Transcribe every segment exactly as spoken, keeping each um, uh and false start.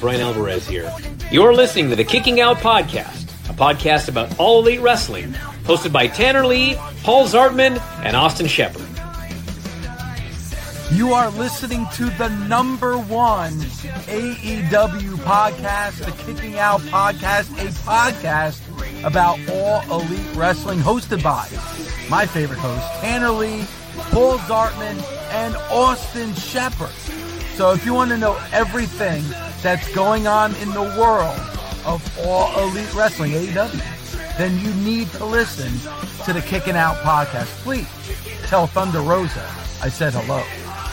Brian Alvarez here. You're listening to the Kicking Out Podcast, a podcast about All Elite Wrestling, hosted by Tanner Lee, Paul Zartman, and Austin Shepard. You are listening to the number one A E W podcast, the Kicking Out Podcast, a podcast about All Elite Wrestling, hosted by my favorite host, Tanner Lee, Paul Zartman, and Austin Shepard. So if you want to know everything that's going on in the world of All Elite Wrestling, A E W, then you need to listen to the Kicking Out Podcast. Please tell Thunder Rosa I said hello.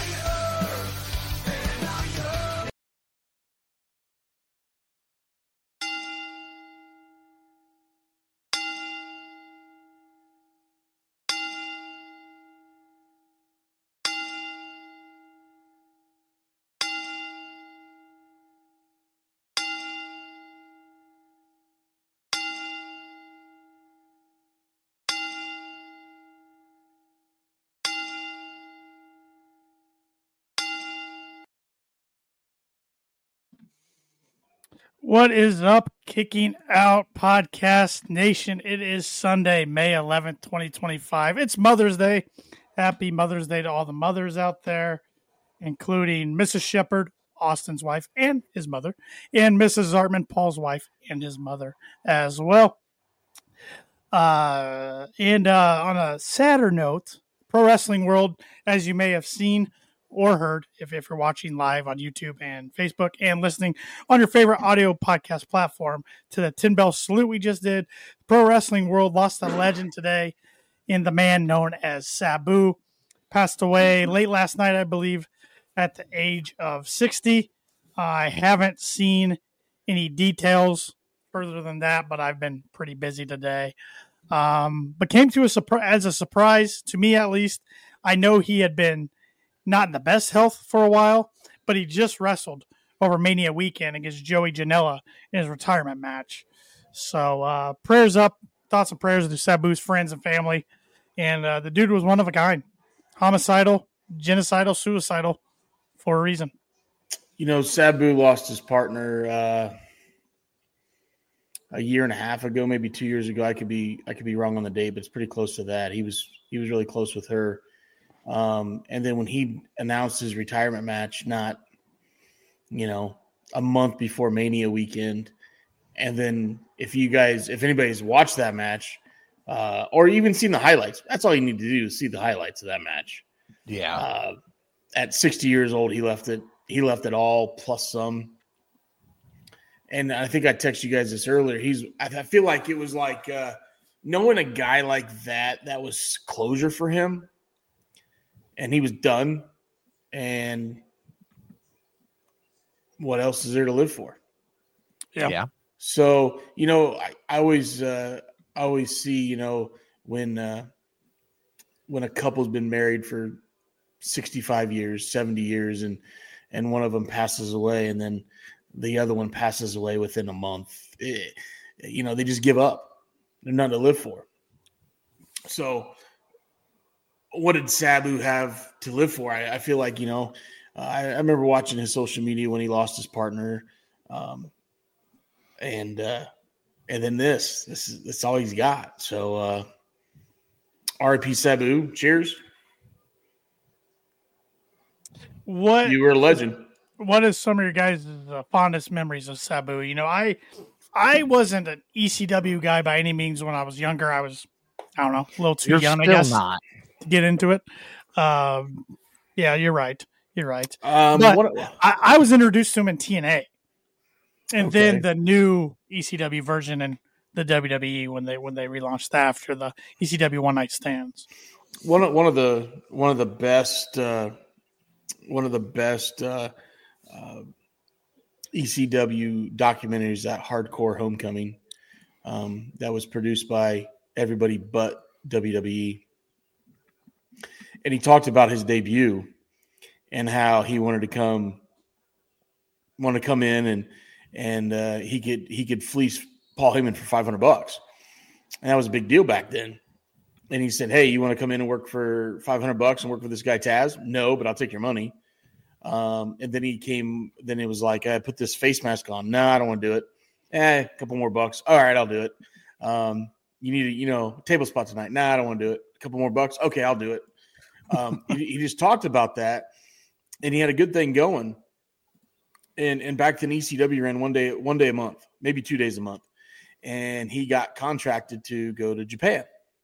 What is up, Kicking Out Podcast Nation? It is Sunday, May eleventh, twenty twenty-five. It's Mother's Day. Happy Mother's Day to all the mothers out there, including Missus Shepard, Austin's wife, and his mother, and Missus Zartman, Paul's wife, and his mother as well. Uh, and uh, on a sadder note, Pro Wrestling World, as you may have seen or heard, if, if you're watching live on YouTube and Facebook and listening on your favorite audio podcast platform, to the ten bell salute we just did. Pro Wrestling World lost a legend today in the man known as Sabu. Passed away late last night, I believe, at the age of sixty. I haven't seen any details further than that, but I've been pretty busy today. Um, but came to a surprise, as a surprise to me at least. I know he had been not in the best health for a while, but he just wrestled over Mania weekend against Joey Janela in his retirement match. So uh, prayers up, thoughts and prayers to Sabu's friends and family. And uh, the dude was one of a kind. Homicidal, genocidal, suicidal for a reason. You know, Sabu lost his partner uh, a year and a half ago, maybe two years ago. I could be I could be wrong on the date, but it's pretty close to that. He was he was really close with her. Um, and then when he announced his retirement match, not, you know, a month before Mania weekend. And then if you guys, if anybody's watched that match, uh, or even seen the highlights, that's all you need to do is see the highlights of that match. Yeah. Uh, at sixty years old, he left it, he left it all plus some. And I think I texted you guys this earlier. He's, I feel like it was like, uh, knowing a guy like that, that was closure for him. And he was done. And what else is there to live for? Yeah. yeah. So, you know, I, I always uh, I always see, you know, when uh, when a couple's been married for sixty-five years, seventy years, and and one of them passes away, and then the other one passes away within a month, it, you know, they just give up. They're nothing to live for. So what did Sabu have to live for? I, I feel like, you know, uh, I, I remember watching his social media when he lost his partner. Um, and, uh, and then this, this is, that's all he's got. So, uh, R I P Sabu, cheers. What You were a legend. What is some of your guys' uh, fondest memories of Sabu? You know, I, I wasn't an E C W guy by any means when I was younger. I was, I don't know, a little too You're young, I still guess, not. to get into it. Um, yeah, you're right. You're right. Um, But what, I, I was introduced to him in T N A, and Okay. then the new E C W version in the W W E when they when they relaunched that after the E C W One Night Stands. one of one of the one of the best uh, one of the best uh, uh, E C W documentaries, that Hardcore Homecoming, um, that was produced by everybody but W W E, and he talked about his debut and how he wanted to come wanted to come in and and uh, he could he could fleece Paul Heyman for five hundred bucks, and that was a big deal back then. And he said, "Hey, you want to come in and work for five hundred bucks and work with this guy Taz?" "No, but I'll take your money." Um, and then he came. Then it was like, I put this face mask on. No, I don't want to do it. Eh, a couple more bucks. All right, I'll do it. Um, you need, a, you know, table spot tonight. Nah, I don't want to do it. A couple more bucks. Okay, I'll do it. Um, he, he just talked about that, and he had a good thing going. And and back then, E C W ran one day, one day a month, maybe two days a month, and he got contracted to go to Japan.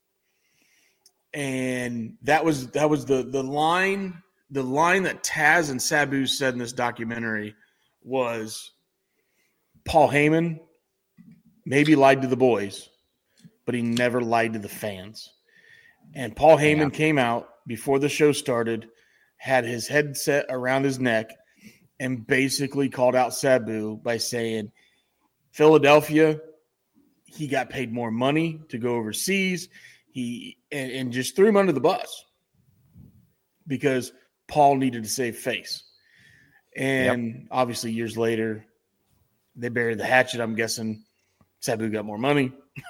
And that was that was the the line the line that Taz and Sabu said in this documentary was, Paul Heyman maybe lied to the boys, but he never lied to the fans. And Paul Heyman yeah. came out before the show started, had his headset around his neck, and basically called out Sabu by saying, Philadelphia, he got paid more money to go overseas. He and, and just threw him under the bus because Paul needed to save face. And yep. obviously years later, they buried the hatchet. I'm guessing Sabu got more money.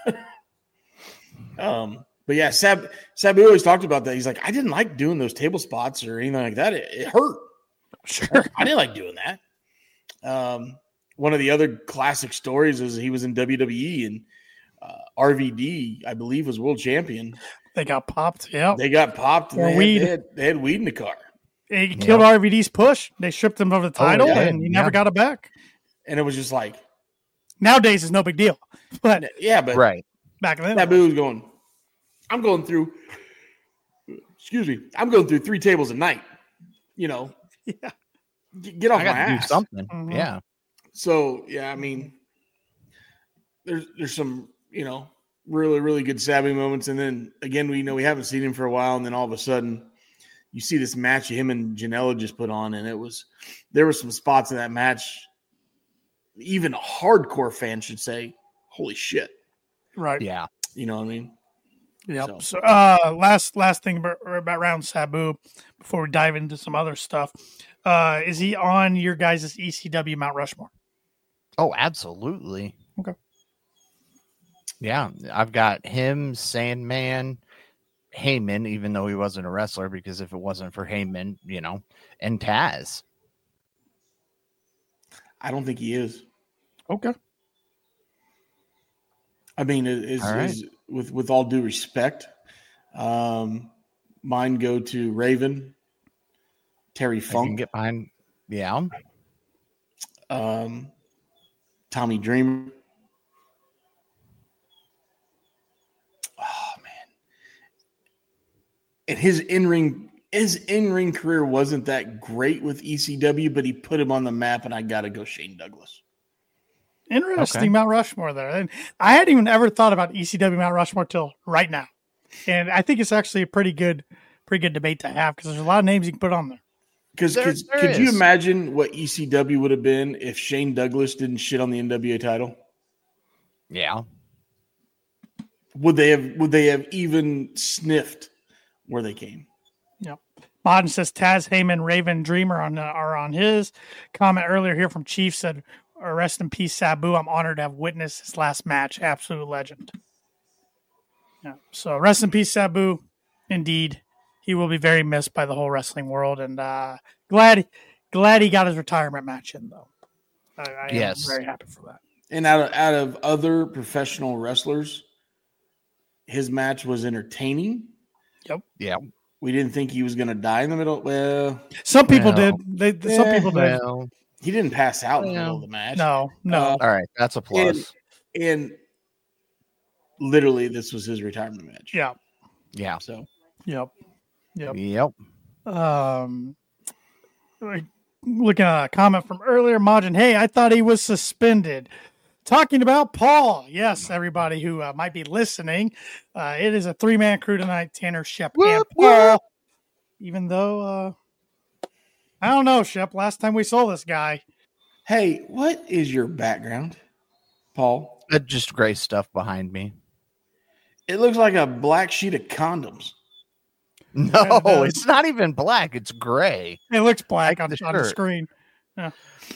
um, but yeah, Sab, Sabu always talked about that. He's like, I didn't like doing those table spots or anything like that. It, it hurt. Sure. I didn't like doing that. Um, one of the other classic stories is he was in W W E and uh, R V D, I believe, was world champion. They got popped. Yeah. They got popped. And or they, weed. Had, they, had, they had weed in the car. He killed yeah. R V D's push. They stripped him of the title, oh, yeah. and he never yeah. got it back. And it was just like, nowadays it's no big deal. But yeah, but right back then, Sabu was going. I'm going through. Excuse me. I'm going through three tables a night. You know. Yeah. Get, get off I my got to ass. do something. Mm-hmm. Yeah. So yeah, I mean, there's there's some you know really really good Sabu moments, and then again we know we haven't seen him for a while, and then all of a sudden. You see this match him and Janela just put on, and it was there were some spots in that match. Even a hardcore fan should say, "Holy shit!" Right? Yeah, you know what I mean. Yep. So, so uh, last last thing about, about round Sabu before we dive into some other stuff, uh, is he on your guys' E C W Mount Rushmore? Oh, absolutely. Okay. Yeah, I've got him, Sandman. Heyman, even though he wasn't a wrestler, because if it wasn't for Heyman, you know, and Taz. I don't think he is. Okay. I mean, is, right. is with with all due respect, um, mine go to Raven, Terry Funk, I can get behind, yeah, um, Tommy Dreamer. And his in-ring his in-ring career wasn't that great with E C W, but he put him on the map, and I got to go Shane Douglas. Interesting okay. Mount Rushmore there. And I hadn't even ever thought about E C W Mount Rushmore till right now. And I think it's actually a pretty good pretty good debate to have because there's a lot of names you can put on there. Because could is. you imagine what E C W would have been if Shane Douglas didn't shit on the N W A title? Yeah. Would they have would they have even sniffed where they came? Yep. Modern says Taz, Heyman, Raven, Dreamer on uh, are on his comment earlier here from Chief said, rest in peace, Sabu. I'm honored to have witnessed his last match. Absolute legend. Yeah. So rest in peace, Sabu. Indeed. He will be very missed by the whole wrestling world, and uh, glad glad he got his retirement match in, though. I, I yes. am very happy for that. And out of, out of other professional wrestlers, his match was entertaining. Yep. Yeah. We didn't think he was going to die in the middle. Well, some people well, did. They, some yeah, people did. Well, he didn't pass out in the well, middle of the match. No, no. Uh, all right. That's a plus. And, and literally, this was his retirement match. Yeah. Yeah. So, yep. Yep. Yep. Um, looking at a comment from earlier, Majin. Hey, I thought he was suspended. Talking about Paul. Yes, everybody who uh, might be listening. Uh, it is a three-man crew tonight. Tanner, Shep, and Paul. Even though, uh, I don't know, Shep. Last time we saw this guy. Hey, what is your background, Paul? Uh, just gray stuff behind me. It looks like a black sheet of condoms. No, it's not even black. It's gray. It looks black Like on, the on the shirt. screen. Yeah.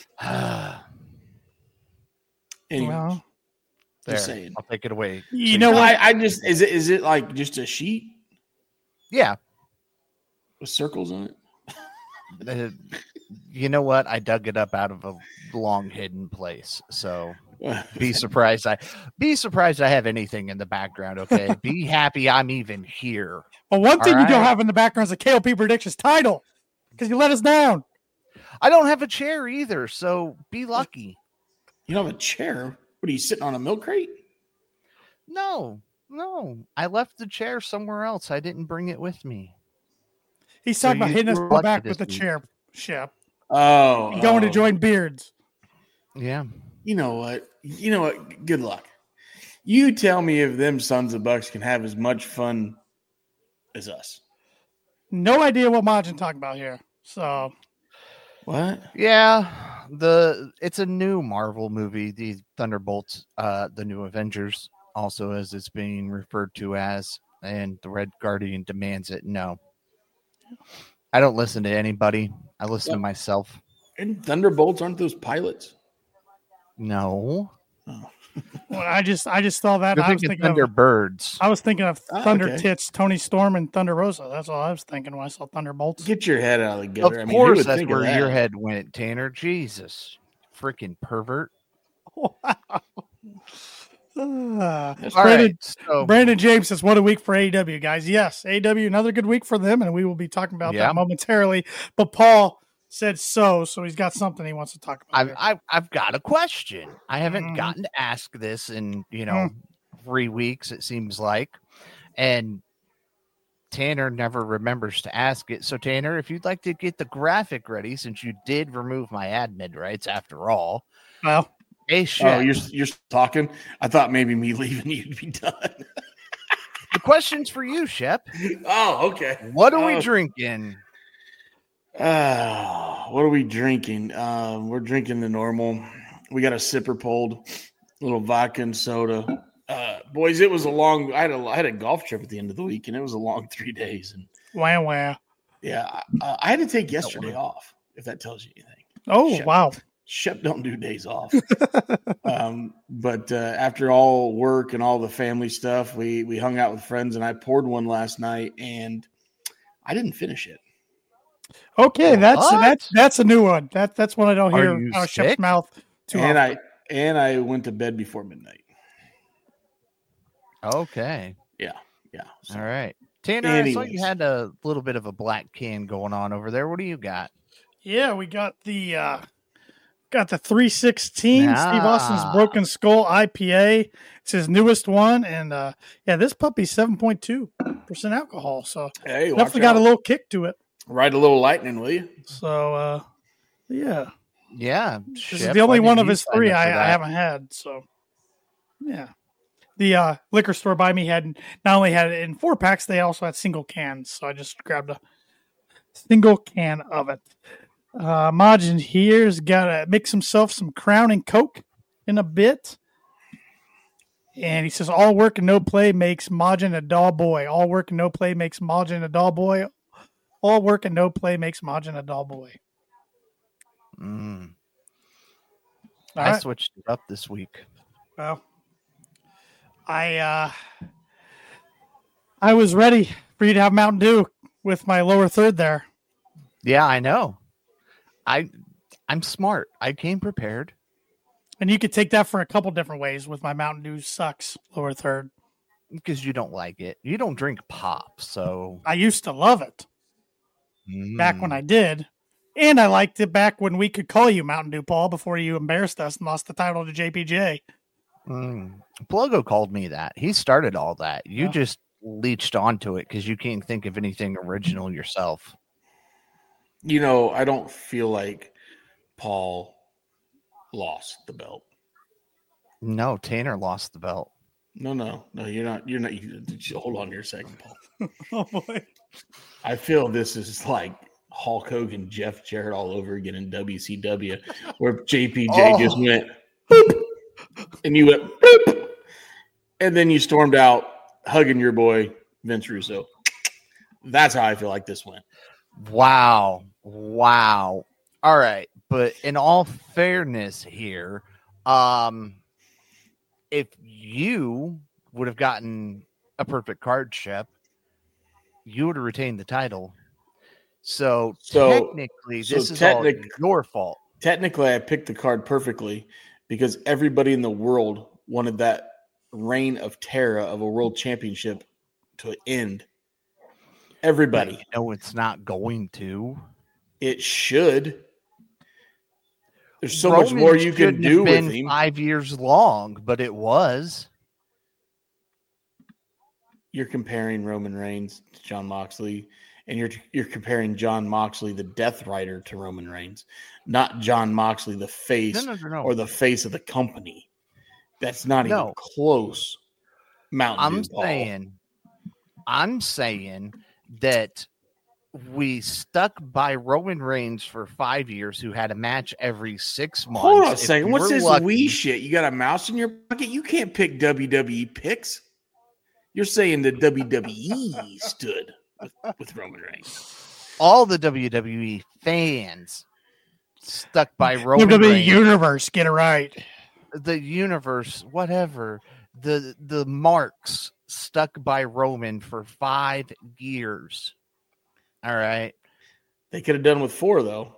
Anyways, Well, There. just saying. I'll take it away. you So know No, what? I, I just is it is it like just a sheet Yeah. with circles on it? Uh, You know what? I dug it up out of a long hidden place. So be surprised. I be surprised I have anything in the background. Okay. Be happy I'm even here. But one thing All you don't right? have in the background is a K O P predictions title because you let us down. I don't have a chair either. So be lucky. You don't have a chair? What are you sitting on a milk crate? No, no. I left the chair somewhere else. I didn't bring it with me. He's So talking about you hitting us were in the lucky back this with the week. chair, Shep. Oh, And going oh. to join Beards. Yeah. You know what? You know what? Good luck. You tell me if them sons of bucks can have as much fun as us. No idea what Majin talking about here. So What? Yeah. The it's a new Marvel movie, the Thunderbolts, uh, the new Avengers, also as it's being referred to as, and the Red Guardian demands it. No. I don't listen to anybody. I listen Yep. to myself. And Thunderbolts aren't those pilots? No. Oh. well, I just I just saw that. You're And I was thinking thinking of Thunderbirds. I was thinking of Ah, Thunder okay. Tits, Tony Storm, and Thunder Rosa. That's all I was thinking when I saw Thunderbolts. Get your head out of the Of gutter. I mean, who course, would that's think of where that? your head went, Tanner. Jesus. Freaking pervert. Wow. Ah. That's All Brandon, right. So, Brandon James says, "What a week for A E W, guys." Yes, A E W, another good week for them, and we will be talking about Yeah. that momentarily. But Paul said so, so he's got something he wants to talk about. I've, here. I've, I've got a question. I haven't Mhm. gotten to ask this in, you know, Mm. three weeks, it seems like. And Tanner never remembers to ask it. So, Tanner, if you'd like to get the graphic ready, since you did remove my admin rights after all, Well, hey, Oh, shit. you're you're talking. I thought maybe me leaving you'd be done. The question's for you, Shep. Oh, okay. What are we Oh. drinking? Uh, what are we drinking? Um, we're drinking the normal. We got a sipper pulled, little vodka and soda. Uh, boys, it was a long. I had a I had a golf trip at the end of the week, and it was a long three days. And wow, wow. yeah, I, I had to take yesterday off. If that tells you anything. Oh, Shep. wow. Shep don't do days off. um, but uh, after all work and all the family stuff, we we hung out with friends, and I poured one last night, and I didn't finish it. Okay, that's What? that's that's a new one. That that's one I don't Are hear you out of Shep's sick? mouth too and often. I and I went to bed before midnight. Okay. Yeah, yeah. So, All right. Tanner, I saw you Anyways. had a little bit of a black can going on over there. What do you got? Yeah, we got the uh got the three sixteen Steve Austin's Ah. Broken Skull I P A. It's his newest one, and uh yeah, this puppy's seven point two percent alcohol, so Hey, watch definitely got out. a little kick to it. Ride a little lightning, will you? So uh yeah, Yeah. this Shep, is the only why one didn't of you his sign three up for I, I that? haven't had. So yeah, the uh, liquor store by me had not only had it in four packs, they also had single cans. So I just grabbed a single can of it. Uh, Majin here's got to mix himself some Crown and Coke in a bit. And he says, all work and no play makes Majin a dull boy. All work and no play makes Majin a dull boy. All work and no play makes Majin a dull boy. Mm. All I right. switched it up this week. Well, I uh, I was ready for you to have Mountain Dew with my lower third there. Yeah, I know. I I'm smart. I came prepared. And you could take that for a couple different ways with my Mountain Dew sucks lower third. Because you don't like it. You don't drink pop, so I used to love it back when Mm. I did. And I liked it back when we could call you Mountain Dew, Paul, before you embarrassed us and lost the title to J P J. Mm. Pluggo called me that. He started all that. You Yeah. just leached onto it because you can't think of anything original yourself. You know, I don't feel like Paul lost the belt. No, Tanner lost the belt. No, no, no. You're not. You're not. You, hold on here a second, Paul. Oh, boy. I feel this is like Hulk Hogan, Jeff Jarrett all over again in W C W, where J P J Oh. just went boop, and you went boop, and then you stormed out hugging your boy Vince Russo. That's how I feel like this went. Wow. Wow. All right. But in all fairness here, um, if you would have gotten a perfect card, Shep, you would have retained the title. So, So- technically, so this is technic- all your fault. Technically, I picked the card perfectly because everybody in the world wanted that reign of terror of a world championship to end. Everybody. But you know it's not going to. It should. There's so Roman much more you can shouldn't have do been with him. Five years long, but it was. You're comparing Roman Reigns to John Moxley, and you're you're comparing John Moxley, the Death Rider, to Roman Reigns, not John Moxley, the face No, no, no, no. or the face of the company. That's not even No. close. Mountain I'm Dew, Paul. saying, I'm saying that we stuck by Roman Reigns for five years, who had a match every six months. Hold on a If second. we What's were this lucky- wee shit? You got a mouse in your pocket? You can't pick W W E picks. You're saying the W W E stood with, with Roman Reigns. All the W W E fans stuck by Roman W W E Reigns. Universe, get it right. The universe, whatever. The the marks stuck by Roman for five years. All right. They could have done with four, though.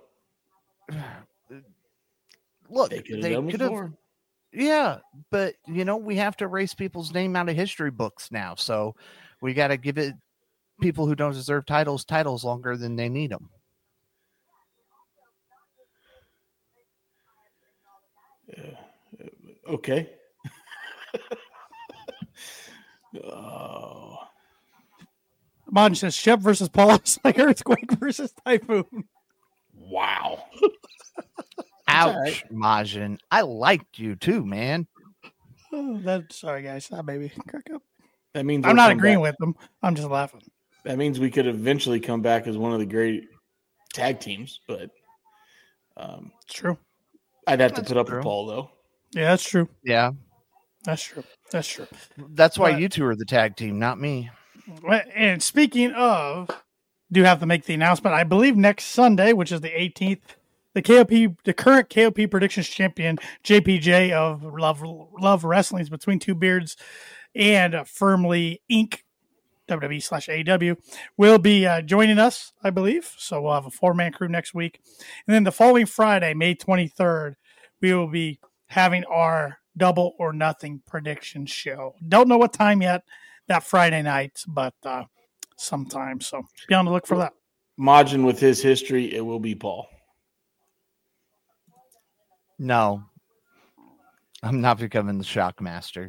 Look, They could have they done with could have. four. Yeah, but you know we have to erase people's name out of history books now, so we got to give it people who don't deserve titles titles longer than they need them. Okay. oh. Mon says Shep versus Paul is like Earthquake versus Typhoon. Wow. Ouch, right. Majin. I liked you too, man. Oh, that, sorry, guys. Ah, baby. Crack up. That means I'm we'll not come agreeing back- with them. I'm just laughing. That means we could eventually come back as one of the great tag teams, but um, It's true. I'd have to That's put up true. with Paul, though. Yeah, that's true. Yeah, That's true. That's true. that's why But- you two are the tag team, not me. Well, and speaking of, do have to make the announcement. I believe next Sunday, which is the eighteenth, the K O P, the current K O P Predictions champion, J P J of Love Love Wrestling's Between Two Beards and uh, Firmly Incorporated, W W E slash A E W, will be uh, joining us, I believe. So we'll have a four-man crew next week. And then the following Friday, May twenty-third, we will be having our Double or Nothing prediction show. Don't know what time yet that Friday night, but uh, sometime. So be on the look for that. Majin, with his history, it will be Paul. No, I'm not becoming the Shockmaster.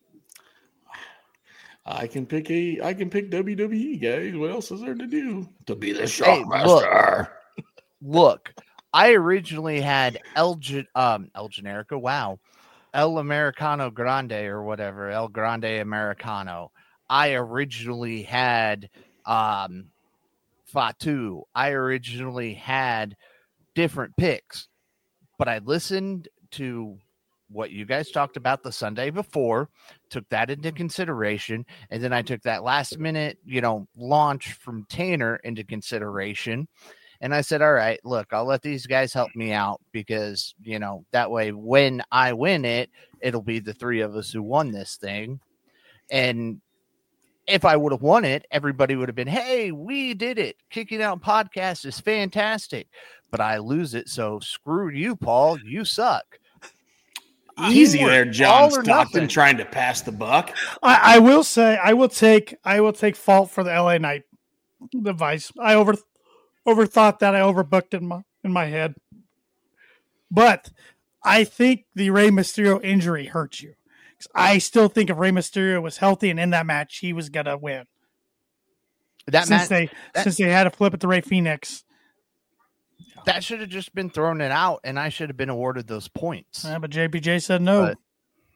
I can pick a. I can pick W W E, guys. What else is there to do? To be the Hey, Shockmaster. Look, I originally had El Gen- um El Generico. Wow, El Americano Grande or whatever, El Grande Americano. I originally had um Fatu. I originally had different picks, but I listened to what you guys talked about the Sunday before, took that into consideration, and then I took that last minute, you know, launch from Tanner into consideration. And I said, all right, look, I'll let these guys help me out because, you know, that way when I win it, it'll be the three of us who won this thing. And if I would have won it, everybody would have been, hey, we did it. Kicking Out Podcast is fantastic. But I lose it, so screw you, Paul. You suck. Easy Teamwork, there, John all or Stockton, nothing. trying to pass the buck. I, I will say I will take I will take fault for the L A Knight device. I over overthought that. I overbooked in my in my head. But I think the Rey Mysterio injury hurt you. 'Cause I still think if Rey Mysterio was healthy and in that match, he was gonna win. That since match, they that- since they had to flip it to Rey Phoenix. that should have just been thrown it out, and I should have been awarded those points. Yeah, but J P J said no. But-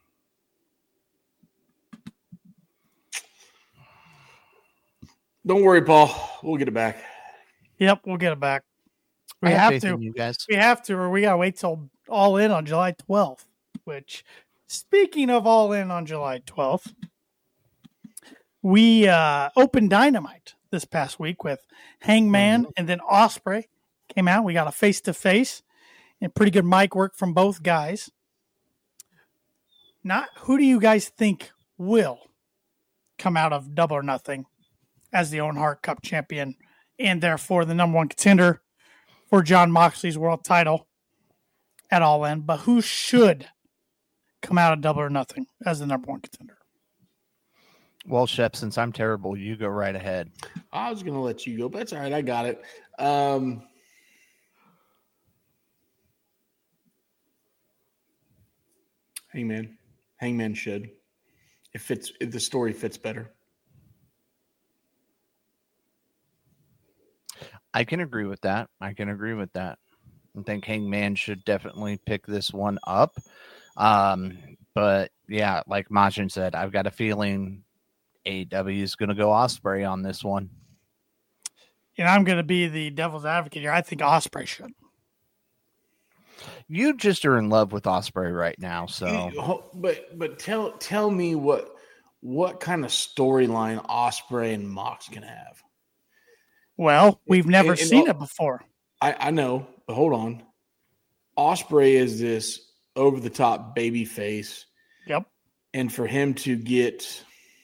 Don't worry, Paul. We'll get it back. Yep, we'll get it back. We I have faith to. in you guys. We have to, or we gotta wait till All In on July twelfth. Which, speaking of All In on July twelfth, we uh, opened Dynamite this past week with Hangman and then Ospreay came out. We got a face to face and pretty good mic work from both guys. Not who do you guys think will come out of Double or Nothing as the Owen Hart Cup champion and therefore the number one contender for Jon Moxley's world title at All In. But who should come out of Double or Nothing as the number one contender? Well, Shep, since I'm terrible, you go right ahead. I was going to let you go, but that's all right. I got it. Um, Hangman. Hangman should. If it's if the story fits better. I can agree with that. I can agree with that. I think Hangman should definitely pick this one up. Um, but yeah, like Majin said, I've got a feeling A E W is going to go Ospreay on this one. And I'm going to be the devil's advocate here. I think Ospreay should. You just are in love with Ospreay right now, so. But but tell tell me what what kind of storyline Ospreay and Mox can have. Well, we've never and, and seen all, it before. I, I know, but hold on. Ospreay is this over the top baby face. Yep. And for him to get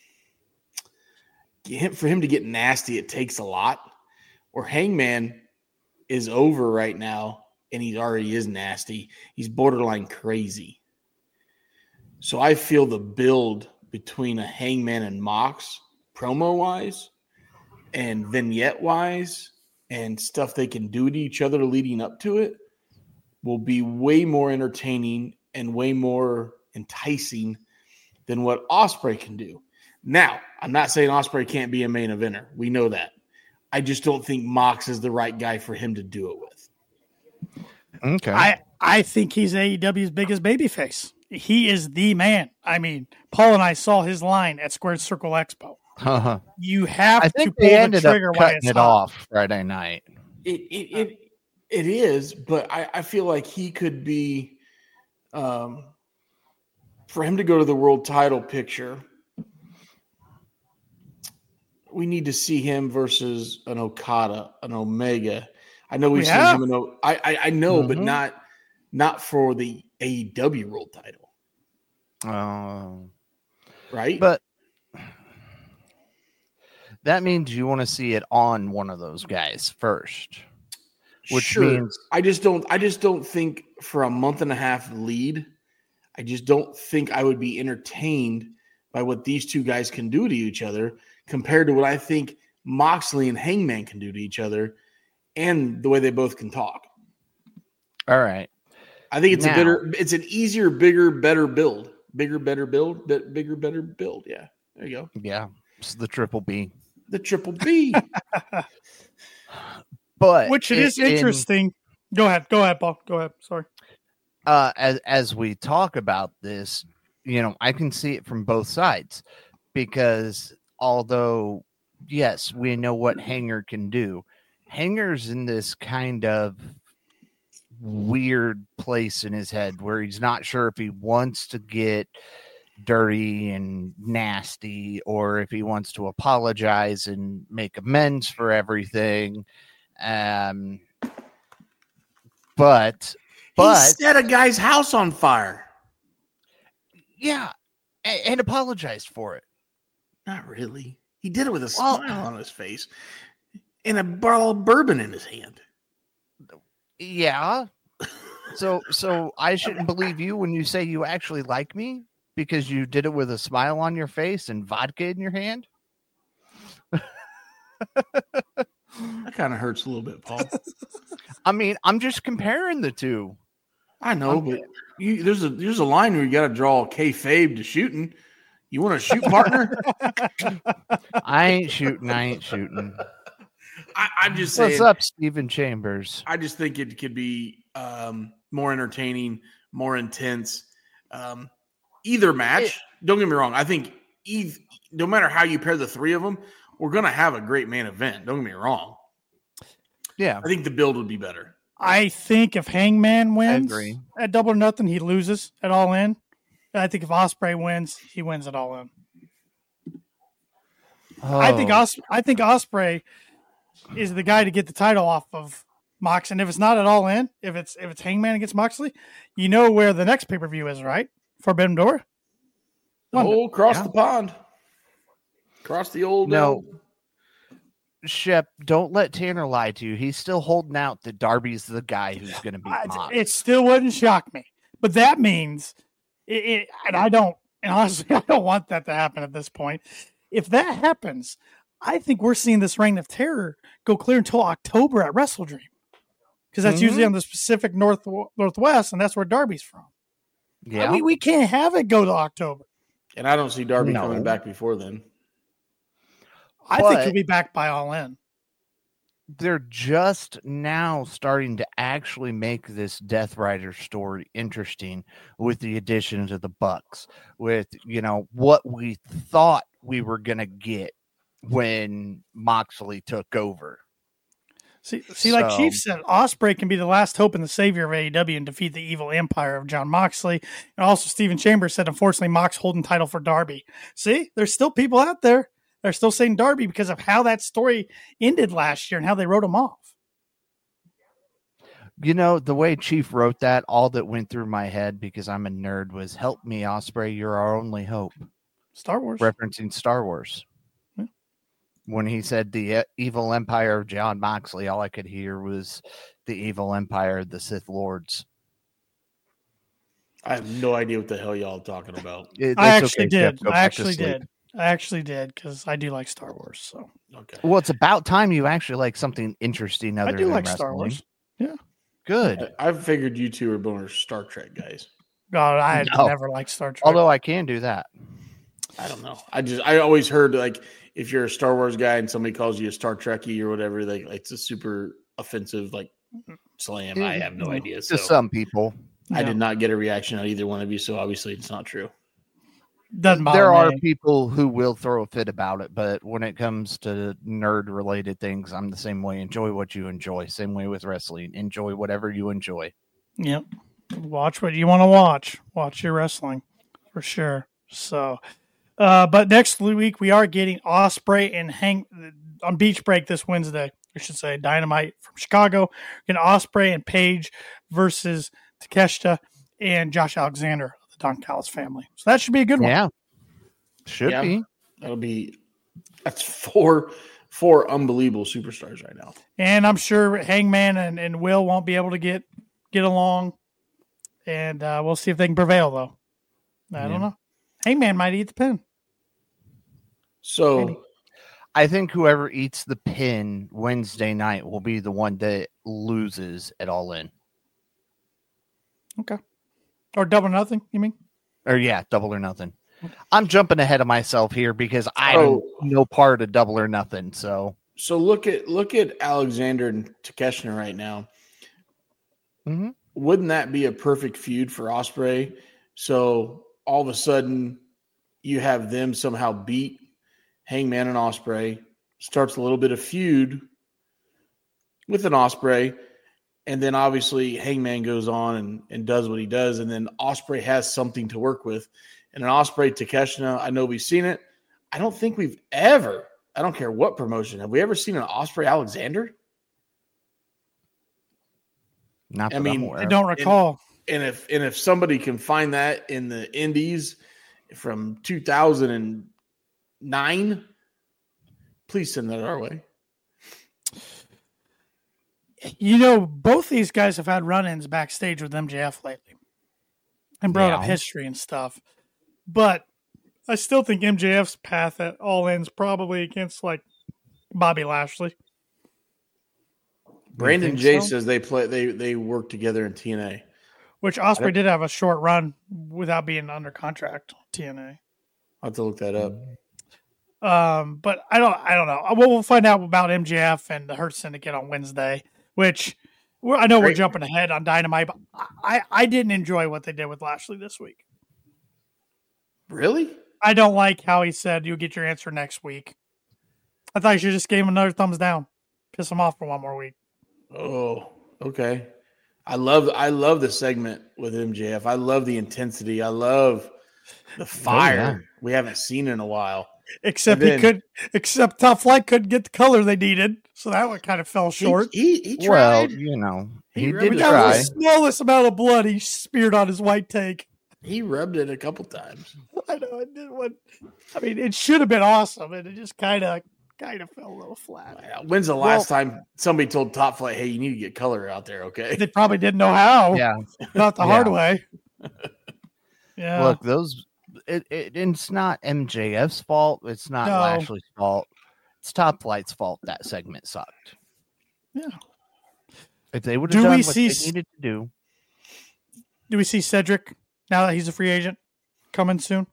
him for him to get nasty, it takes a lot. Or Hangman is over right now, and he already is nasty. He's borderline crazy. So I feel the build between a Hangman and Mox, promo-wise and vignette-wise and stuff they can do to each other leading up to it, will be way more entertaining and way more enticing than what Ospreay can do. Now, I'm not saying Ospreay can't be a main eventer. We know that. I just don't think Mox is the right guy for him to do it with. Okay. I, I think he's A E W's biggest babyface. He is the man. I mean, Paul and I saw his line at Squared Circle Expo. Uh-huh. You have I to think pull they the ended trigger up while cutting it's it hot. off Friday night. It it it, it is, but I, I feel like he could be um, for him to go to the world title picture. We need to see him versus an Okada, an Omega. I know we've Yeah. seen him in o- I, I I know, Mhm. but not not for the A E W world title, Oh. right? But that means you want to see it on one of those guys first. Which sure. means I just don't I just don't think for a month and a half lead, I just don't think I would be entertained by what these two guys can do to each other compared to what I think Moxley and Hangman can do to each other and the way they both can talk. all right. I think it's Now- a better it's an easier, bigger, better build. Bigger, better build, but bigger, better build. Yeah. There you go. Yeah. It's the triple B. The triple B. But Which it in- is interesting. Go ahead. Go ahead, Paul. Go ahead. Sorry. uh, as as we talk about this, you know, I can see it from both sides because although yes, we know what Hanger can do, Hanger's in this kind of weird place in his head where he's not sure if he wants to get dirty and nasty or if he wants to apologize and make amends for everything. Um, but but he set a guy's house on fire. yeah, and, and apologized for it. Not really. He did it with a Well- smile on his face and a bottle of bourbon in his hand. Yeah. So so I shouldn't believe you when you say you actually like me because you did it with a smile on your face and vodka in your hand. That kind of hurts a little bit, Paul. I mean, I'm just comparing the two. I know, but you, there's a there's a line where you got to draw kayfabe to shooting. You want to shoot, partner? I ain't shooting. I ain't shooting. I, I'm just saying. What's up, Stephen Chambers? I just think it could be um, more entertaining, more intense. Um, either match. It- don't get me wrong. I think eith- no matter how you pair the three of them, we're going to have a great main event. Don't get me wrong. Yeah, I think the build would be better. I think if Hangman wins agree. at Double or Nothing, he loses at All In. And I think if Ospreay wins, he wins at All In. I think Oh, Os- I think Ospreay is the guy to get the title off of Mox, and if it's not at All In, if it's if it's Hangman against Moxley, you know where the next pay per view is, right? Forbidden Door. London. Oh, across Yeah. the pond. Across the old. No. Shep, don't let Tanner lie to you. He's still holding out that Darby's the guy who's going to beat I- Mox. It still wouldn't shock me, but that means, it, it, and I don't, and honestly, I don't want that to happen at this point. If that happens, I think we're seeing this reign of terror go clear until October at Wrestle Dream, because that's Mhm. usually on the Pacific North Northwest, and that's where Darby's from. Yeah, I mean, we can't have it go to October. And I don't see Darby No. coming back before then. I think But- he'll be back by All In. they're just now starting to actually make this Death Rider story interesting with the addition to the Bucks, with, you know, what we thought we were going to get when Moxley took over. See, see, like So- Chief said, Ospreay can be the last hope and the savior of A E W and defeat the evil empire of John Moxley. And also, Stephen Chambers said, unfortunately, Mox holding title for Darby. See, there's still people out there that are still saying Darby because of how that story ended last year and how they wrote him off. You know, the way Chief wrote that, all that went through my head, because I'm a nerd, was "Help me, Ospreay, you're our only hope," Star Wars. referencing Star Wars. Yeah. When he said the uh, evil empire of John Moxley, all I could hear was the evil empire of the Sith Lords. I have no idea what the hell y'all are talking about. It- I it's actually okay, Jeff, did. go I back to actually sleep. did. I actually did because I do like Star Wars. So Okay. Well, it's about time you actually like something interesting. Other I do than like Star wrestling. Wars. Good. I, I figured you two were both Star Trek guys. God, I had No. never liked Star Trek. Although I can do that. I don't know. I just I always heard like if you're a Star Wars guy and somebody calls you a Star Trekkie or whatever, like it's a super offensive like slam. I have no idea. So To some people, I Yeah. did not get a reaction out of either one of you. So obviously it's not true. Doesn't bother there are me. people who will throw a fit about it, but when it comes to nerd related things, I'm the same way. Enjoy what you enjoy. Same way with wrestling. Enjoy whatever you enjoy. Yep. Watch what you want to watch. Watch your wrestling for sure. So, uh, but next week we are getting Ospreay and Hang on Beach Break this Wednesday. I should say Dynamite from Chicago. Getting Ospreay and Paige versus Takeshita and Josh Alexander of the Don Callis family. So that should be a good one. Yeah. Should Yeah. be. That'll be that's four four unbelievable superstars right now. And I'm sure Hangman and, and Will won't be able to get get along. And uh, we'll see if they can prevail, though. I Yeah. don't know. Hangman might eat the pin. So Maybe. I think whoever eats the pin Wednesday night will be the one that loses at All In. Okay. Or double nothing, you mean? Or yeah, Double or Nothing. I'm jumping ahead of myself here because I'm Oh. no part of Double or Nothing. So so look at look at Alexander and Takeshita right now. Mhm. Wouldn't that be a perfect feud for Ospreay? So all of a sudden you have them somehow beat Hangman and Ospreay, starts a little bit of feud with an Ospreay, and then obviously Hangman goes on and, and does what he does, and then Ospreay has something to work with. And an Ospreay Takeshita, I know we've seen it. I don't think we've ever, I don't care what promotion, have we ever seen an Ospreay Alexander? not I that mean, I'm aware I of. don't recall. And if and if somebody can find that in the Indies from two thousand nine, please send that our way. You know, both these guys have had run-ins backstage with M J F lately and brought up Yeah. history and stuff. But I still think M J F's path at All In's probably against, like, Bobby Lashley. Brandon think J so? says they play they they work together in T N A. Which Ospreay did have a short run without being under contract. T N A. I'll have to look that up. Um, but I don't, I don't know. We'll, we'll find out about M J F and the Hurt Syndicate on Wednesday. Which we're, I know we're Great. jumping ahead on Dynamite, but I, I didn't enjoy what they did with Lashley this week. Really? I don't like how he said you'll get your answer next week. I thought you should just give him another thumbs down, piss him off for one more week. Oh, okay. I love I love the segment with M J F. I love the intensity. I love the fire yeah. we haven't seen in a while. Except And he then- could, except Top Flight couldn't get the color they needed, so that one kind of fell short. He, he, he Well, tried. you know, He he, really did That try. was the smallest amount of blood he speared on his white tank. He rubbed it a couple times. I know it did what. I mean, it should have been awesome, and it just kind of kind of fell a little flat. When's the last well, time somebody told Top Flight, hey, you need to get color out there, okay? They probably didn't know how. Yeah. Not the yeah. hard way. Yeah. Look, those it, it it's not M J F's fault. It's not No. Lashley's fault. It's Top Flight's fault that segment sucked. Yeah. If they would have Do done we what see, they needed to do. Do we see Cedric, now that he's a free agent, coming soon?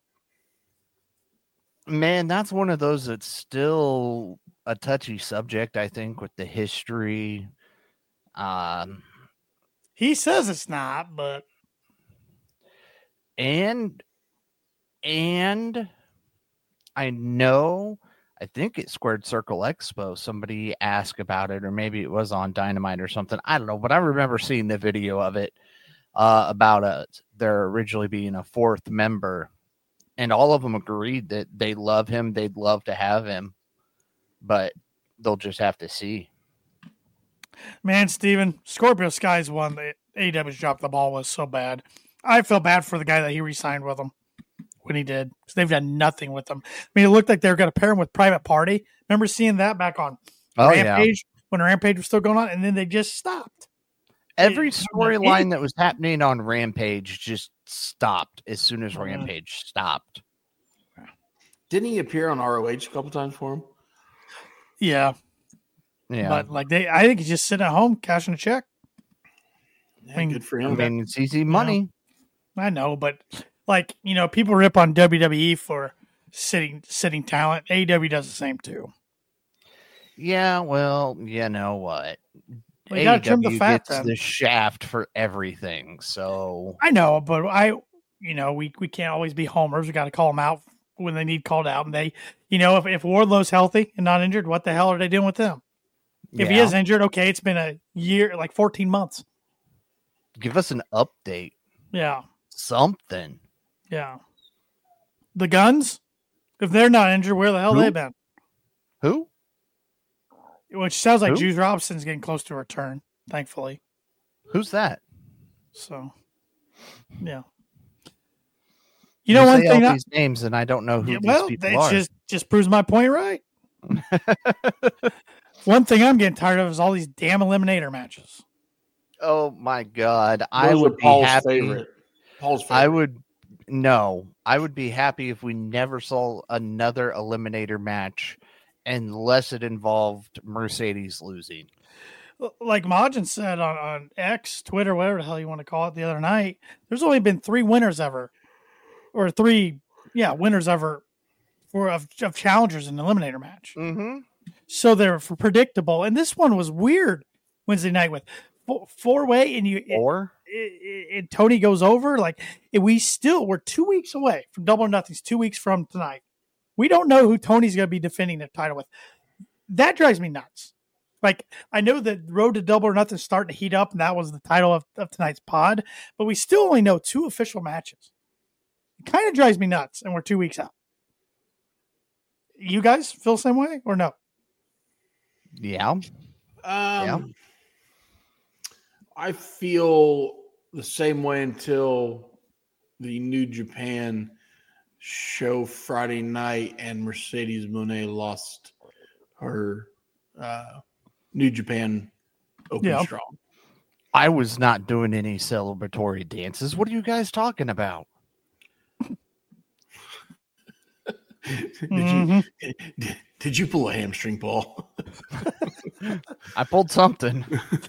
Man, that's one of those that's still a touchy subject, I think, with the history. Um, he says it's not, but and and I know, I think it's Squared Circle Expo. Somebody asked about it, or maybe it was on Dynamite or something. I don't know, but I remember seeing the video of it uh, about uh, there originally being a fourth member. And all of them agreed that they love him. They'd love to have him, but they'll just have to see. Man, Steven, Scorpio Sky's one that A E W's dropped the ball was so bad. I feel bad for the guy that he re-signed with them when he did, because they've done nothing with them. I mean, it looked like they were going to pair him with Private Party. Remember seeing that back on oh, Rampage yeah. when Rampage was still going on, and then they just stopped. Every storyline that was happening on Rampage just stopped as soon as Rampage stopped. Didn't he appear on R O H a couple times for him? Yeah. Yeah. But like they I think he's just sitting at home cashing a check. Yeah, I mean, good for him. I mean, it's easy money. You know, I know, but like, you know, people rip on W W E for sitting sitting talent. A E W does the same too. Yeah, well, you know what? Well, you gotta trim the fat, gets then. the shaft for everything. So I know, but I, you know, we, we can't always be homers. We got to call them out when they need called out. And they, you know, if, if Wardlow's healthy and not injured, what the hell are they doing with him? If yeah. he is injured, okay, it's been a year, like fourteen months. Give us an update. Yeah. Something. Yeah. The Guns, if they're not injured, where the hell Who? they been? Who? Which sounds like Who? Juice Robinson's getting close to a return, thankfully. Who's that? So, yeah. You know, one say thing. all I, these names, and I don't know who yeah, these well, people it are. just just proves my point right. One thing I'm getting tired of is all these damn eliminator matches. Oh my god, Those I would be Paul's happy. Favorite. Paul's favorite. I would no. I would be happy if we never saw another eliminator match, unless it involved Mercedes losing. Like Majin said on, on X, Twitter, whatever the hell you want to call it, the other night, there's only been three winners ever, or three, yeah, winners ever for of, of challengers in an eliminator match. Mm-hmm. So they're predictable, and this one was weird. Wednesday night with four, four way, and you Or and Tony goes over. Like we still we're two weeks away from Double or Nothing's. Two weeks from tonight, we don't know who Tony's going to be defending the title with. That drives me nuts. Like, I know the road to Double or Nothing starting to heat up, and that was the title of, of tonight's pod, but we still only know two official matches. It kind of drives me nuts, and we're two weeks out. You guys feel the same way or no? yeah, Um, Yeah. I feel the same way until the New Japan show Friday night and Mercedes Moné lost her uh, New Japan Open Yeah. Strong. I was not doing any celebratory dances. What are you guys talking about? did, Mhm. you, did, did you pull a hamstring, Paul? I pulled something.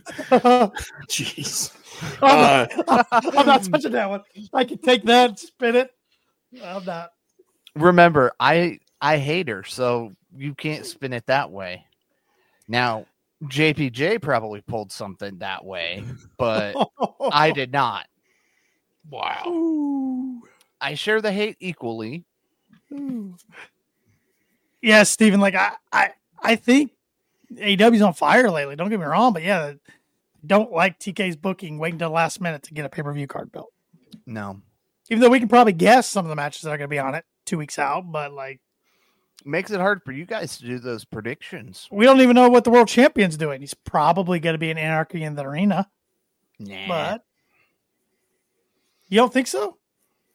Jeez. I'm, not, I'm not touching that one. I can take that and spin it. I'm not. Remember, I I hate her, so you can't spin it that way. Now, J P J probably pulled something that way, but I did not. Wow. Ooh. I share the hate equally. Ooh. Yeah, Steven, like I, I, I think A E W's on fire lately. Don't get me wrong, but yeah, don't like T K's booking waiting until the last minute to get a pay-per-view card built. No. Even though we can probably guess some of the matches that are going to be on it two weeks out, but like Makes it hard for you guys to do those predictions. we don't even know what the world champion's doing. He's probably going to be in Anarchy in the Arena, Nah. but you don't think so?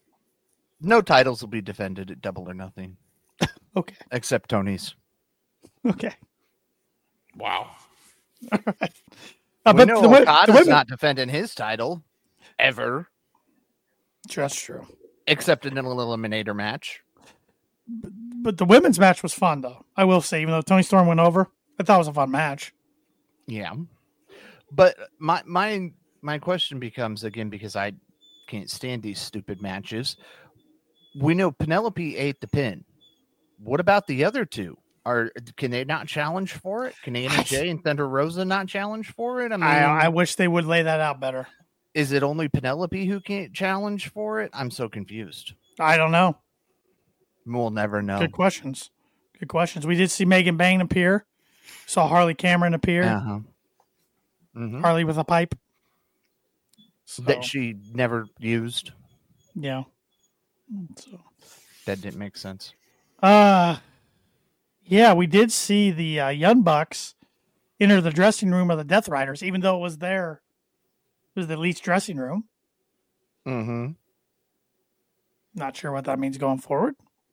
No titles will be defended at Double or Nothing, Okay. except Tony's. Okay. Wow. All right. Uh, Uh, we but know the, wo- Okada's the women, not defending his title ever, that's true. except in an eliminator match. But the women's match was fun, though. I will say, even though Toni Storm went over, I thought it was a fun match. Yeah, but my my my question becomes again, because I can't stand these stupid matches. We know Penelope ate the pin. What about the other two? Are can they not challenge for it? Can Anna Jay and Thunder Rosa not challenge for it? I mean, I, I wish they would lay that out better. Is it only Penelope who can't challenge for it? I'm so confused. I don't know. We'll never know. Good questions. Good questions. We did see Megan Bang appear. Saw Harley Cameron appear. Uh-huh. Mm-hmm. Harley with a pipe. So, That she never used. yeah. So, That didn't make sense. uh, yeah, we did see the uh, Young Bucks enter the dressing room of the Death Riders, even though it was their, it was the Elite's dressing room. Mm-hmm. Not sure what that means going forward.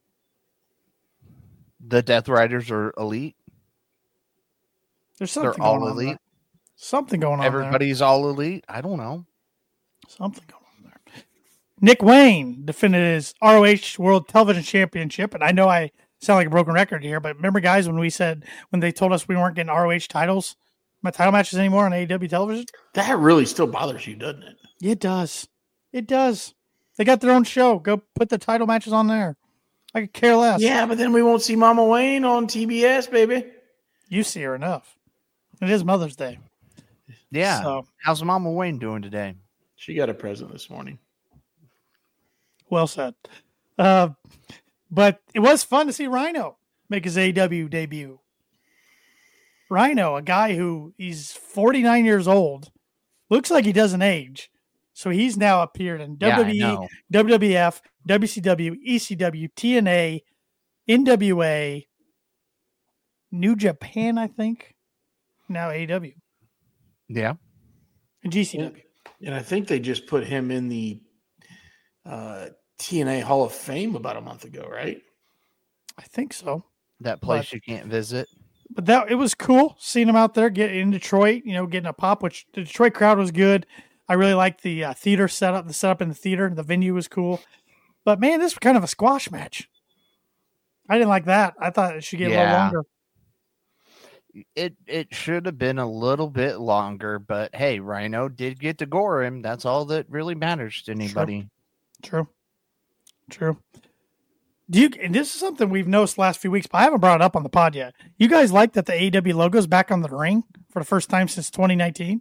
The Death Riders are elite. There's something They're all going on elite. there. Something going on Everybody's all elite. I don't know. there. Something going on there. Nick Wayne defended his R O H World Television Championship, and I know I sound like a broken record here, but remember, guys, when we said, when they told us we weren't getting R O H titles, my title matches anymore on A E W television? That really still bothers you, doesn't it? It does. It does. They got their own show. Go put the title matches on there. I could care less. Yeah, but then we won't see Mama Wayne on T B S, baby. You see her enough. It is Mother's Day. Yeah. So, How's Mama Wayne doing today? She got a present this morning. well said. Uh, but it was fun to see Rhino make his A E W debut. Rhino, a guy who he's forty-nine years old, looks like he doesn't age. So he's now appeared in Yeah, I W W E, know. W W F, W C W, E C W, T N A, N W A, New Japan, I think. Now A E W Yeah. and G C W. And I think they just put him in the uh, T N A Hall of Fame about a month ago, right? I think so. That place But- you can't visit. But that it was cool seeing him out there get in Detroit, you know, getting a pop, which the Detroit crowd was good. I really liked the uh, theater setup, the setup in the theater. The venue was cool. But man, this was kind of a squash match. I didn't like that. I thought it should get a little Yeah. longer. It it should have been a little bit longer, but hey, Rhino did get to gore him. That's all that really matters to anybody. True. True. Do you, and this is something we've noticed the last few weeks, but I haven't brought it up on the pod yet. You guys like that the A E W logo is back on the ring for the first time since twenty nineteen?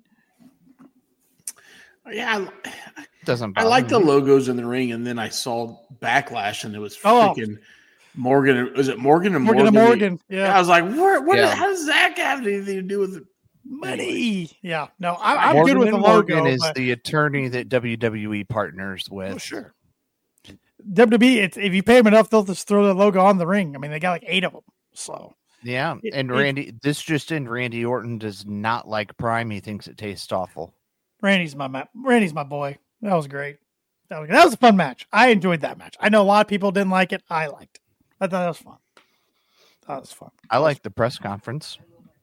Yeah, I, Doesn't I bother like the me. logos in the ring, and then I saw Backlash, and it was Oh. freaking Morgan. Was it Morgan and Morgan Morgan? and Morgan. Yeah. I was like, where, what? Yeah. How does that have anything to do with it? Money. Yeah. No, I, I'm Morgan good with the and logo. Morgan is but- the attorney that W W E partners with. Oh, sure. W W E, it's, if you pay them enough, they'll just throw the logo on the ring. I mean, they got like eight of them. So Yeah, It- and it- Randy, this just in, Randy Orton does not like Prime. He thinks it tastes awful. Randy's my ma- Randy's my boy. That was great. That was, that was a fun match. I enjoyed that match. I know a lot of people didn't like it. I liked it. I thought it was fun. That was fun. I like the press conference.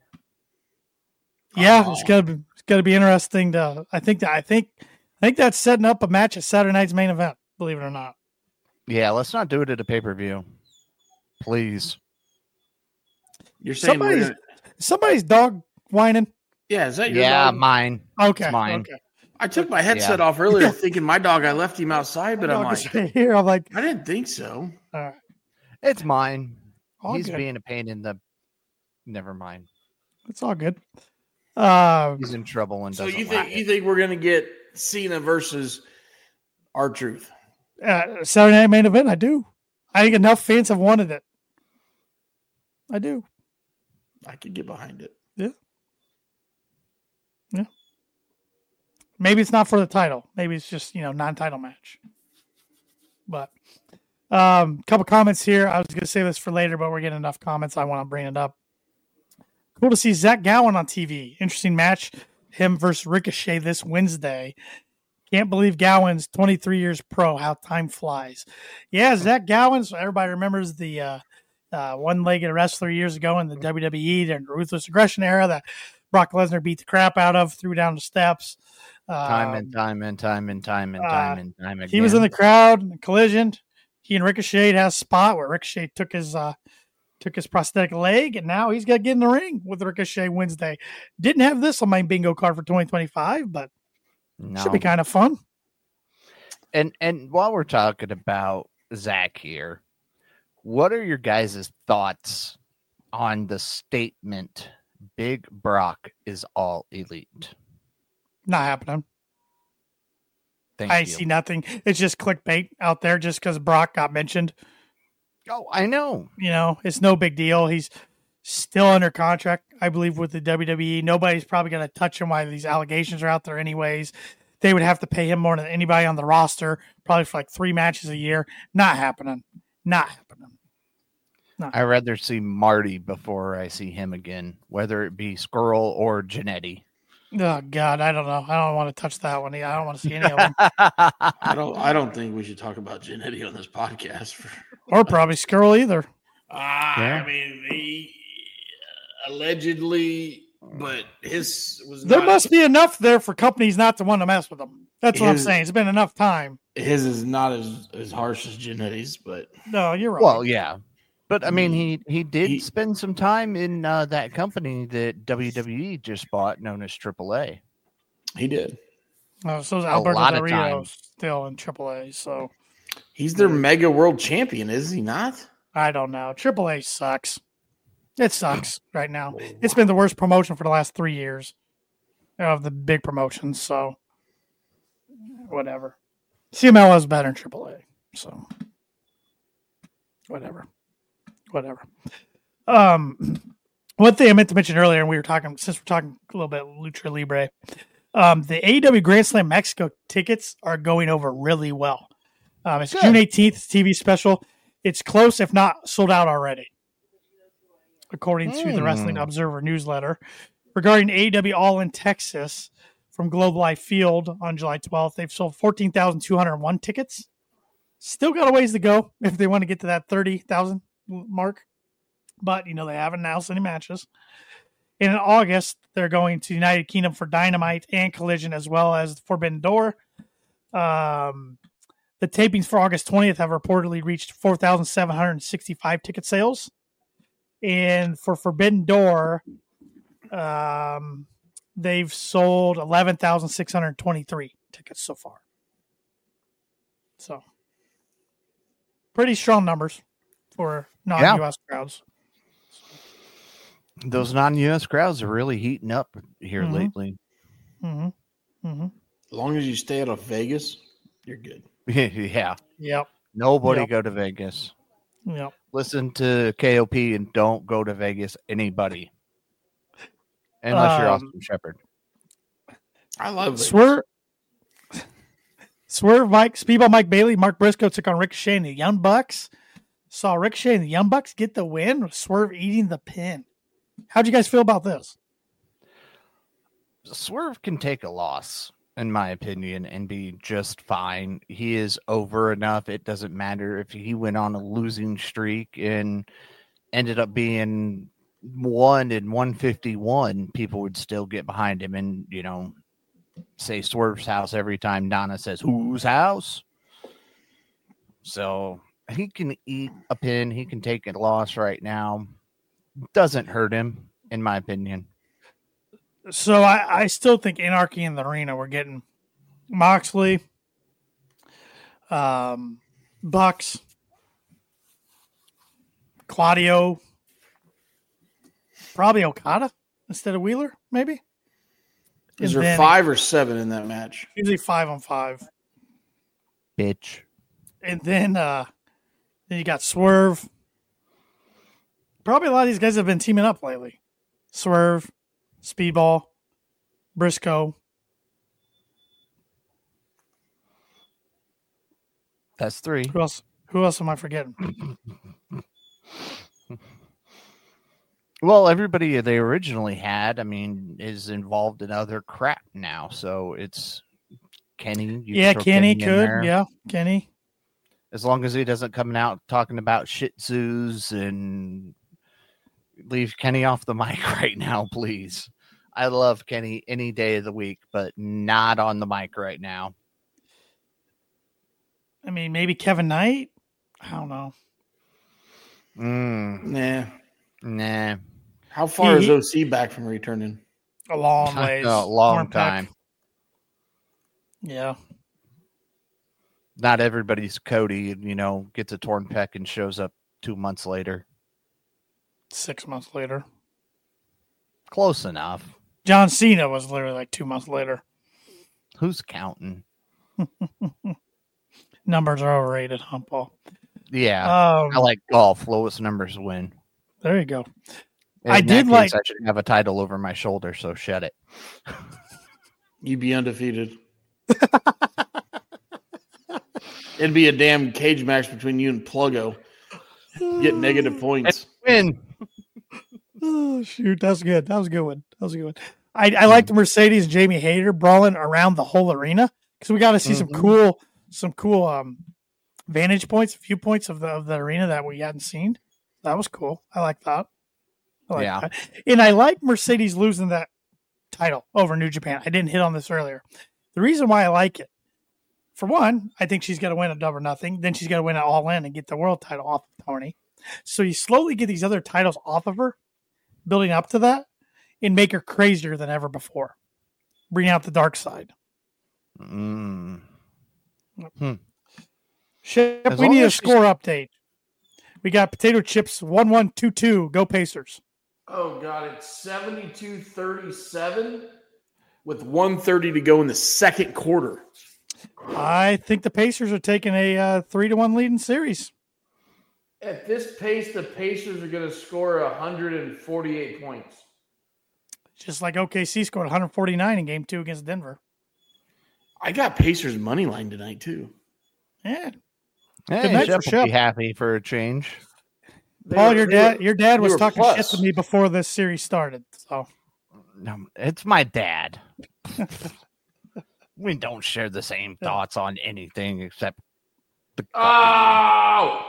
Yeah, Oh. it's gonna be it's gonna be interesting to. I think that I think I think that's setting up a match at Saturday night's main event. Believe it or not. Yeah, let's not do it at a pay per view, please. You're saying, we're Somebody's gonna- somebody's dog whining. yeah, is that your Yeah, dog? mine. Okay, It's mine. okay. I took my headset Yeah. off earlier, Yeah. thinking my dog. I left him outside, but My I'm dog is like, right here. I'm like, I didn't think so. all right, It's mine. all He's good. being a pain in the. Never mind. It's all good. Uh, He's in trouble and So doesn't you like think you it. think we're gonna get Cena versus R-Truth? uh, Saturday night main event. I do. I think enough fans have wanted it. I do. I could get behind it. Maybe it's not for the title. Maybe it's just, you know, non-title match. But um couple comments here. I was going to say this for later, but we're getting enough comments. I want to bring it up. Cool to see Zach Gowen on T V. Interesting match. Him versus Ricochet this Wednesday. Can't believe Gowen's twenty-three years pro. How time flies. Yeah, Zach Gowen. So everybody remembers the uh, uh, one-legged wrestler years ago in the W W E during the Ruthless Aggression era that Brock Lesnar beat the crap out of, threw down the steps. Time Um, and time and time and time and time and time again. He was in the crowd, collision. He and Ricochet had a spot where Ricochet took his uh, took his prosthetic leg, and now he's got to get in the ring with Ricochet Wednesday. Didn't have this on my bingo card for twenty twenty-five, but no. should be kind of fun. And and while we're talking about Zach here, what are your guys' thoughts on the statement Big Brock is all elite? Not happening. Thank I you. see nothing. It's just clickbait out there just because Brock got mentioned. Oh, I know. You know, it's no big deal. He's still under contract, I believe, with the W W E. Nobody's probably going to touch him while these allegations are out there anyways. They would have to pay him more than anybody on the roster, probably for like three matches a year. Not happening. Not happening. Not I'd rather see Marty before I see him again, whether it be Squirrel or Jannetty. Oh God, I don't know. I don't want to touch that one. I don't want to see any of them. I don't. I don't think we should talk about Jannetty on this podcast. For, Or probably Skrull either. uh, I mean, he allegedly, but his was. There not, must be enough there for companies not to want to mess with them. That's what I'm His- saying. It's been enough time. His is not as as harsh as Jannetty's, but No, you're right. Well, yeah. But I mean, he he did He- spend some time in uh, that company that W W E just bought, known as triple A. he did. Oh, so is Alberto lot Del of Rio time. still in triple A. So He's their mega world champion, is he not? I don't know. triple A sucks. It sucks right now. It's been the worst promotion for the last three years of the big promotions. So whatever. C M L is better than triple A. So whatever. Whatever. Um, one thing I meant to mention earlier, and we were talking, since we're talking a little bit Lucha Libre, um, the A E W Grand Slam Mexico tickets are going over really well. Um, it's Good. June eighteenth, T V special. It's close, if not sold out already, according to the Hmm. Wrestling Observer newsletter. Regarding A E W All in Texas from Globe Life Field on July twelfth, they've sold fourteen thousand two hundred one tickets. Still got a ways to go if they want to get to that thirty thousand mark. But, you know, they haven't announced any matches. And in August, they're going to United Kingdom for Dynamite and Collision, as well as Forbidden Door. Um, the tapings for August twentieth have reportedly reached four thousand seven hundred sixty-five ticket sales. And for Forbidden Door, um, they've sold eleven thousand six hundred twenty-three tickets so far. So, pretty strong numbers for non-U S crowds. Those non-U S crowds are really heating up here Mhm. lately. Mm-hmm. Mm-hmm. As long as you stay out of Vegas, you're good. Yeah. Yep. Nobody Yep. go to Vegas. Yep. Listen to K O P and don't go to Vegas, anybody. Unless you're Um, Austin Shepherd. I love Vegas. Swerve, Swerve, Mike, Speedball, Mike Bailey, Mark Briscoe took on Ricochet and the Young Bucks. Saw Ricochet and the Young Bucks get the win with Swerve eating the pin. How'd you guys feel about this? Swerve can take a loss, in my opinion, and be just fine. He is over enough. It doesn't matter if he went on a losing streak and ended up being one in one fifty-one. People would still get behind him and, you know, say Swerve's house every time Donna says, whose house? So he can eat a pin. He can take a loss right now. Doesn't hurt him, in my opinion. So I, I still think Anarchy in the Arena, we're getting Moxley, um, Bucks, Claudio, probably Okada instead of Wheeler, maybe. Is And there then- five or seven in that match? Usually five on five. Bitch. And then uh then you got Swerve. Probably a lot of these guys have been teaming up lately. Swerve, Speedball, Briscoe. That's three. Who else? Who else am I forgetting? Well, everybody they originally had, I mean, is involved in other crap now. So it's Kenny. You yeah, throw Kenny in could. there. Yeah, Kenny. As long as he doesn't come out talking about Shih Tzus and leave Kenny off the mic right now, please. I love Kenny any day of the week, but not on the mic right now. I mean, maybe Kevin Knight. I don't know. Mm, Nah. nah. How far He- is O C back from returning? A long ways. A long Torn pec. time. Yeah. Not everybody's Cody, you know, gets a torn pec and shows up two months later. Six months later. Close enough. John Cena was literally like two months later. Who's counting? Numbers are overrated, huh, Paul? Yeah. Um, I like golf. Lowest numbers win. there you go. In I that did case, like- I should have a title over my shoulder, so shed it. You'd be undefeated. It'd be a damn cage match between you and Pluggo. Get negative points. Win. Oh, shoot. That was good. That was a good one. That was a good one. I, I liked Mercedes and Jamie Hayter brawling around the whole arena because we got to see some Mhm. cool, some cool um, vantage points, viewpoints of the of the arena that we hadn't seen. That was cool. I like that. I like Yeah. that. And I like Mercedes losing that title over New Japan. I didn't hit on this earlier. The reason why I like it, for one, I think she's got to win a double or nothing. Then she's got to win it all in and get the world title off of Tony. So you slowly get these other titles off of her, building up to that, and make her crazier than ever before. Bring out the dark side. Mm. Ship, As we long need a as she's- score update. We got potato chips one one two two. Go Pacers. Oh, God. It's seventy-two thirty-seven with one thirty to go in the second quarter. I think the Pacers are taking a uh, three to one lead in series. At this pace, the Pacers are going to score one hundred forty-eight points. Just like O K C scored one forty-nine in game two against Denver. I got Pacers money line tonight, too. Yeah. Hey, night Shep for will be Shep. happy for a change. They Paul, were- your they dad were- your dad they was were talking plus. shit to me before this series started. So No, it's my dad. We don't share the same thoughts on anything except the Oh!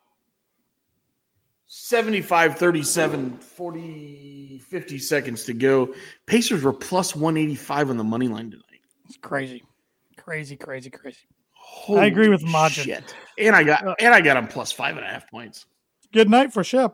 seventy-five thirty-seven, forty, fifty seconds to go. Pacers were plus one eighty-five on the money line tonight. it's crazy. Crazy, crazy, crazy. Holy I agree with Majin. shit. And I got and I got him plus five and a half points. Good night for Shep.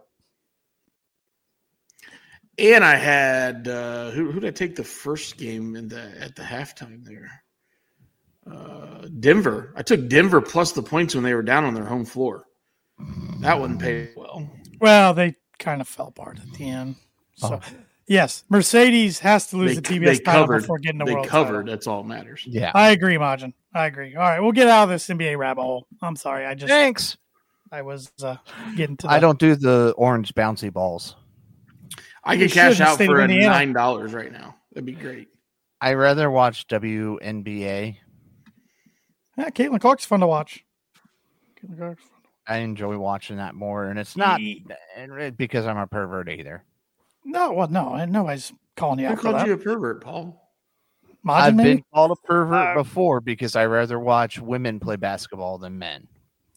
And I had uh, who who did I take the first game in the at the halftime there? Uh, Denver. I took Denver plus the points when they were down on their home floor. That wouldn't pay well. Well, they kind of fell apart at the end. So, yes, Mercedes has to lose They, the T B S they title covered. before getting the They world covered. title. That's all that matters. Yeah. I agree, Majin. I agree. All right, we'll get out of this N B A rabbit hole. I'm sorry. I just Thanks. I was uh, getting to. I that. don't do the orange bouncy balls. I You could cash should in the out state for of a Indiana. nine dollars right now. That'd be great. I rather watch W N B A. Yeah, Caitlin Clark's fun to watch. Caitlin Clark's fun. I enjoy watching that more, and it's not Ye- because I'm a pervert either. No, well, no, I nobody's calling you Who out for called that. you a pervert, Paul? Majin, I've maybe? been called a pervert Uh, before because I rather watch women play basketball than men.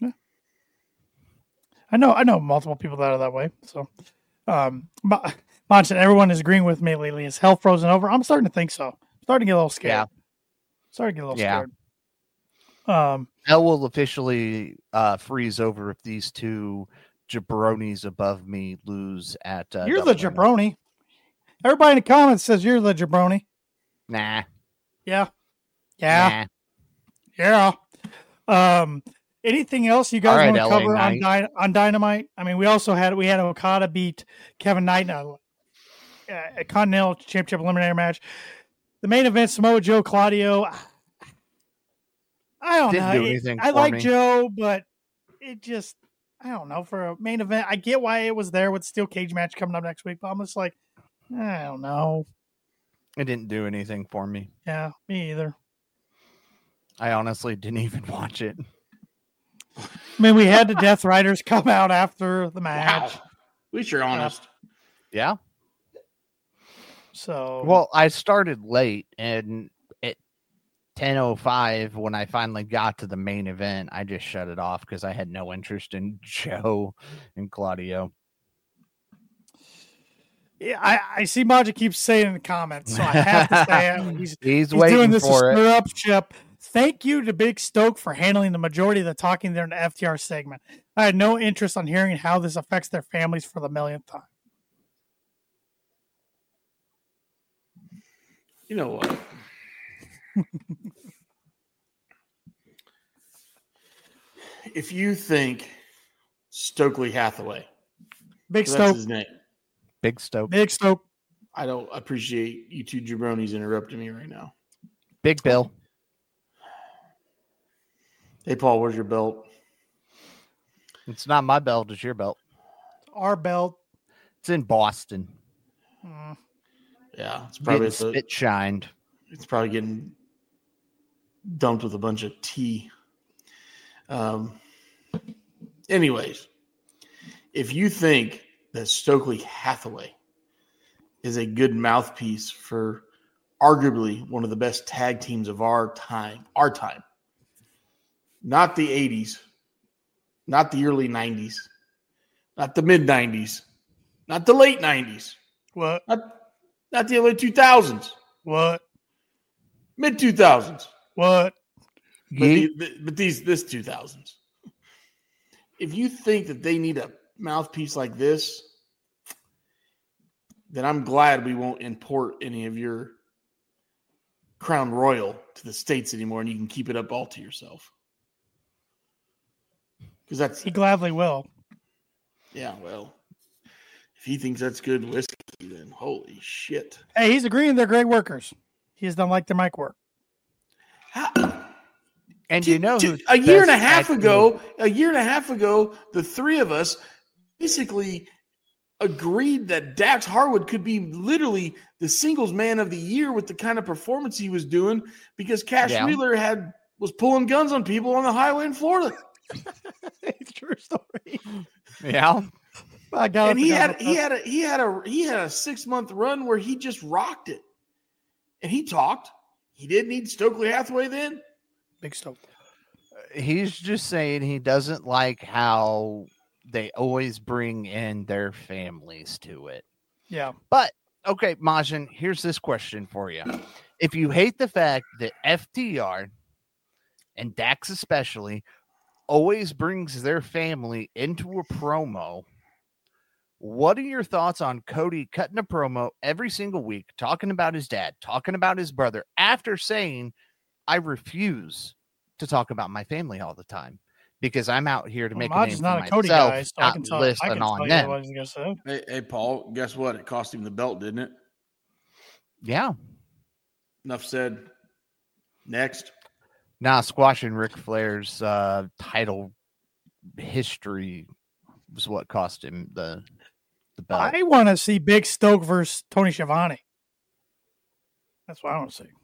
I know, I know multiple people that are that way. So, um, Ma- Majin, everyone is agreeing with me lately. Is hell frozen over? I'm starting to think so. Starting to get a little scared. Yeah. Starting to get a little Yeah. scared. Um, Hell will officially uh, freeze over if these two jabronis above me lose at. Uh, you're the Double Or jabroni. Everybody in the comments says you're the jabroni. Nah. Yeah. Yeah. Nah. Yeah. Um, anything else you guys All right, want to L A cover on, Knight. Dy- on Dynamite? I mean, we also had we had Okada beat Kevin Knight in a, a Continental Championship Eliminator match. The main event: Samoa Joe, Claudio. I don't Didn't know. do It- anything I for like me. Joe, but it just I don't know for a main event. I get why it was there with steel cage match coming up next week, but I'm just like, I don't know. It didn't do anything for me. Yeah, me either. I honestly didn't even watch it. I mean, we had the Death Riders come out after the match. Wow. At least you're honest. Yeah. So Well, I started late, and at ten oh five, when I finally got to the main event, I just shut it off because I had no interest in Joe and Claudio. Yeah, I, I see Maja keeps saying in the comments, so I have to say it. He's, he's, he's waiting doing this for to stir it. up ship. Thank you to Big Stoke for handling the majority of the talking there in the F T R segment. I had no interest on hearing how this affects their families for the millionth time. You know what? If you think Stokely Hathaway, Big so that's Stoke, his name. Big Stoke. Big Stoke. I don't appreciate you two jabronis interrupting me right now. Big Bill. Hey, Paul, where's your belt? It's not my belt, it's your belt. Our belt. It's in Boston. Mm. Yeah, it's probably Getting at the, spit shined. it's probably getting dumped with a bunch of tea. Um. Anyways, if you think that Stokely Hathaway is a good mouthpiece for arguably one of the best tag teams of our time, our time, not the eighties, not the early nineties, not the mid nineties, not the late nineties, What? not, not the early two thousands, What? mid two thousands, What? but, the, the, but these this two thousands. If you think that they need a mouthpiece like this, then I'm glad we won't import any of your Crown Royal to the States anymore, and you can keep it up all to yourself. Because that's He gladly will. yeah, well, if he thinks that's good whiskey, then holy shit. Hey, he's agreeing they're great workers. He just don't like their mic work. How, And you know who a year and a half ago, a year and a half ago, the three of us basically agreed that Dax Harwood could be literally the singles man of the year with the kind of performance he was doing because Cash Yeah. Wheeler had was pulling guns on people on the highway in Florida. True story. Yeah. I got And he had he had a he had a he had a six month run where he just rocked it. And he talked. He did need Stokely Hathaway then. Big Stoke. He's just saying he doesn't like how they always bring in their families to it. Yeah. But okay, Majin, here's this question for you. If you hate the fact that F T R and Dax especially always brings their family into a promo, what are your thoughts on Cody cutting a promo every single week, talking about his dad, talking about his brother, after saying, I refuse to talk about my family all the time because I'm out here to Well, make Maj a is name not for a Cody myself, guy, so I not can tell, listen I can on tell you them. what he's going to say. Hey, hey, Paul, guess what? It cost him the belt, didn't it? Yeah. Enough said. Next. Nah, squashing Ric Flair's uh, title history was what cost him the the belt. I want to see Big Stoke versus Tony Schiavone. That's what I want to see.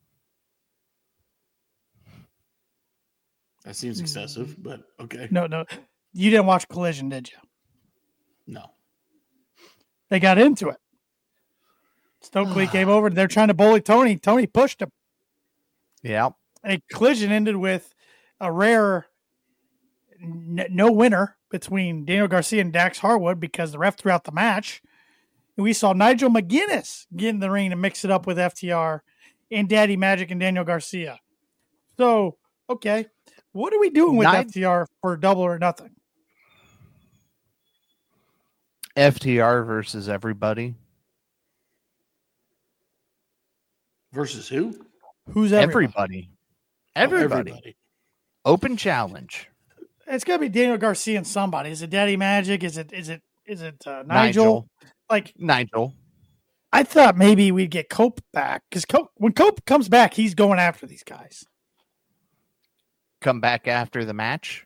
That seems excessive, but okay. No, no. You didn't watch Collision, did you? No. They got into it. Stokely came over. They're trying to bully Tony. Tony pushed him. Yeah. A collision ended with a rare n- no winner between Daniel Garcia and Dax Harwood because the ref threw out the match. And we saw Nigel McGuinness get in the ring and mix it up with F T R and Daddy Magic and Daniel Garcia. So, okay. What are we doing with Nig- F T R for double or nothing? F T R versus everybody. Versus who? Who's everybody? Everybody. Oh, Everybody. everybody. Open challenge. It's got to be Daniel Garcia and somebody. Is it Daddy Magic? Is it is it is it uh, Nigel? Nigel. Like Nigel. I thought maybe we'd get Cope back because Cope, when Cope comes back, he's going after these guys. Come back after the match.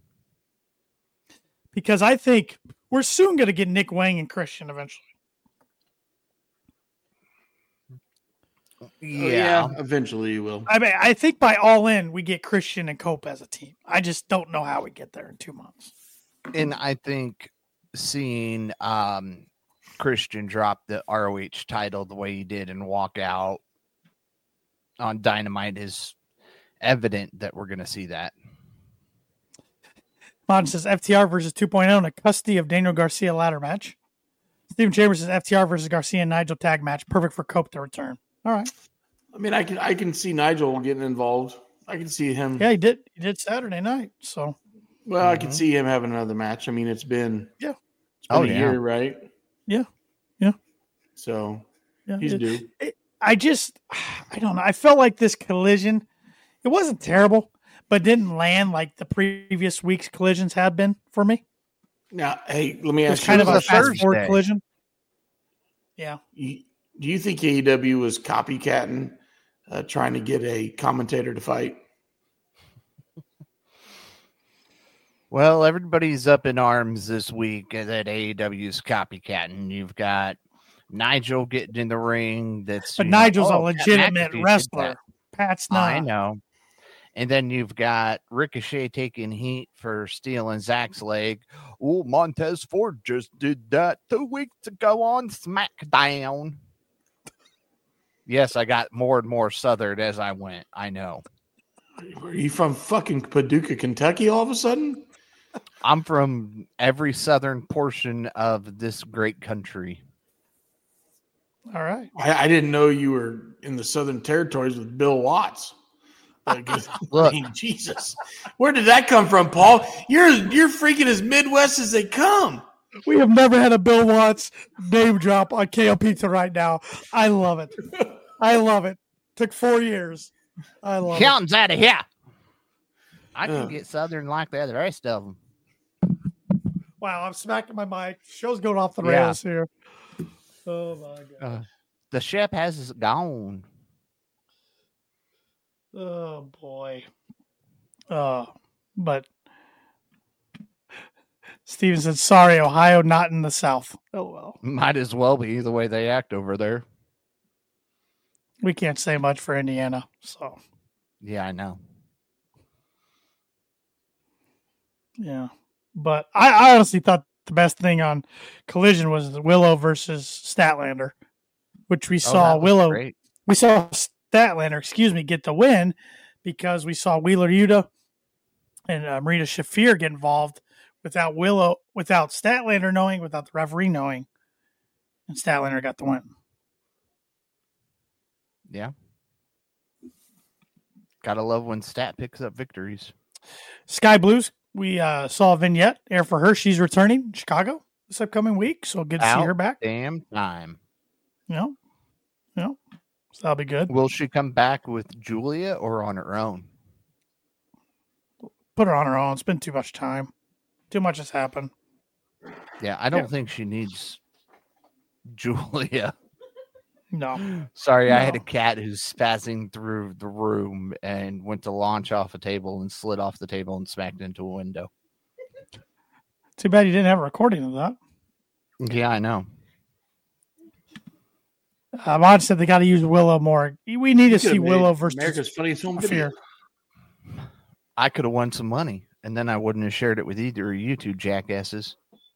Because I think we're soon going to get Nick Wang and Christian eventually. Yeah. Oh, yeah. Eventually you will. I mean, I think by All In we get Christian and Cope as a team. I just don't know how we get there in two months. And I think seeing um, Christian drop the R O H title the way he did and walk out on Dynamite is evident that we're going to see that. Mon says F T R versus two point oh in a custody of Daniel Garcia ladder match. Steven Chambers says F T R versus Garcia and Nigel tag match. Perfect for Cope to return. All right. I mean, I can I can see Nigel getting involved. I can see him. Yeah, he did. He did Saturday night. So, well, mm-hmm. I can see him having another match. I mean, it's been yeah, it's been oh, a yeah. year, right? Yeah, yeah. So yeah, he's it, due. It, I just, I don't know. I felt like this collision, it wasn't terrible, but didn't land like the previous week's collisions had been for me. Now, hey, let me It ask was you kind of a question. fast forward collision. Yeah. You, do you think A E W was copycatting, uh, trying to get a commentator to fight? Well, everybody's up in arms this week that A E W's copycatting. You've got Nigel getting in the ring. That's But you know, Nigel's oh, a legitimate Pat McAfee wrestler. Pat's not. I know. And then you've got Ricochet taking heat for stealing Zach's leg. Oh, Montez Ford just did that two weeks ago on SmackDown. Yes, I got more and more Southern as I went. I know. Are you from fucking Paducah, Kentucky all of a sudden? I'm from every southern portion of this great country. All right. I, I didn't know you were in the Southern Territories with Bill Watts. Like, Look, I mean, Jesus, where did that come from, Paul? You're you're freaking as Midwest as they come. We have never had a Bill Watts name drop on K O Pizza right now. I love it. I love it. Took four years. I love Counting's it. out of here. I can Uh. get southern like the rest of them. Wow, I'm smacking my mic. Show's going off the Yeah. rails here. Oh my god. Uh, the ship has gone. Oh boy. Uh, but Steven said, sorry, Ohio, not in the South. Oh well. Might as well be the way they act over there. We can't say much for Indiana. So Yeah, I know. yeah. But I, I honestly thought the best thing on Collision was the Willow versus Statlander, which we Oh, saw that was Willow great. we saw Statlander, excuse me, get the win because we saw Wheeler Yuta and uh, Marita Shafir get involved without Willow, without Statlander knowing, without the referee knowing, and Statlander got the win. Yeah. Gotta love when Stat picks up victories. Sky Blues, we uh, saw a vignette air for her. She's returning in Chicago this upcoming week, so good to see her back. Damn time. You know, you know, so that'll be good. Will she come back with Julia or on her own? Put her on her own. It's been too much time. Too much has happened. Yeah, I don't Yeah. think she needs Julia. No. Sorry, I had a No. cat who's spazzing through the room and went to launch off a table and slid off the table and smacked into a window. Too bad you didn't have a recording of that. Yeah, I know. Uh, Mod said they got to use Willow more. We need to see Willow versus America's Funniest Home Video. Fear. I could have won some money, and then I wouldn't have shared it with either of you two jackasses.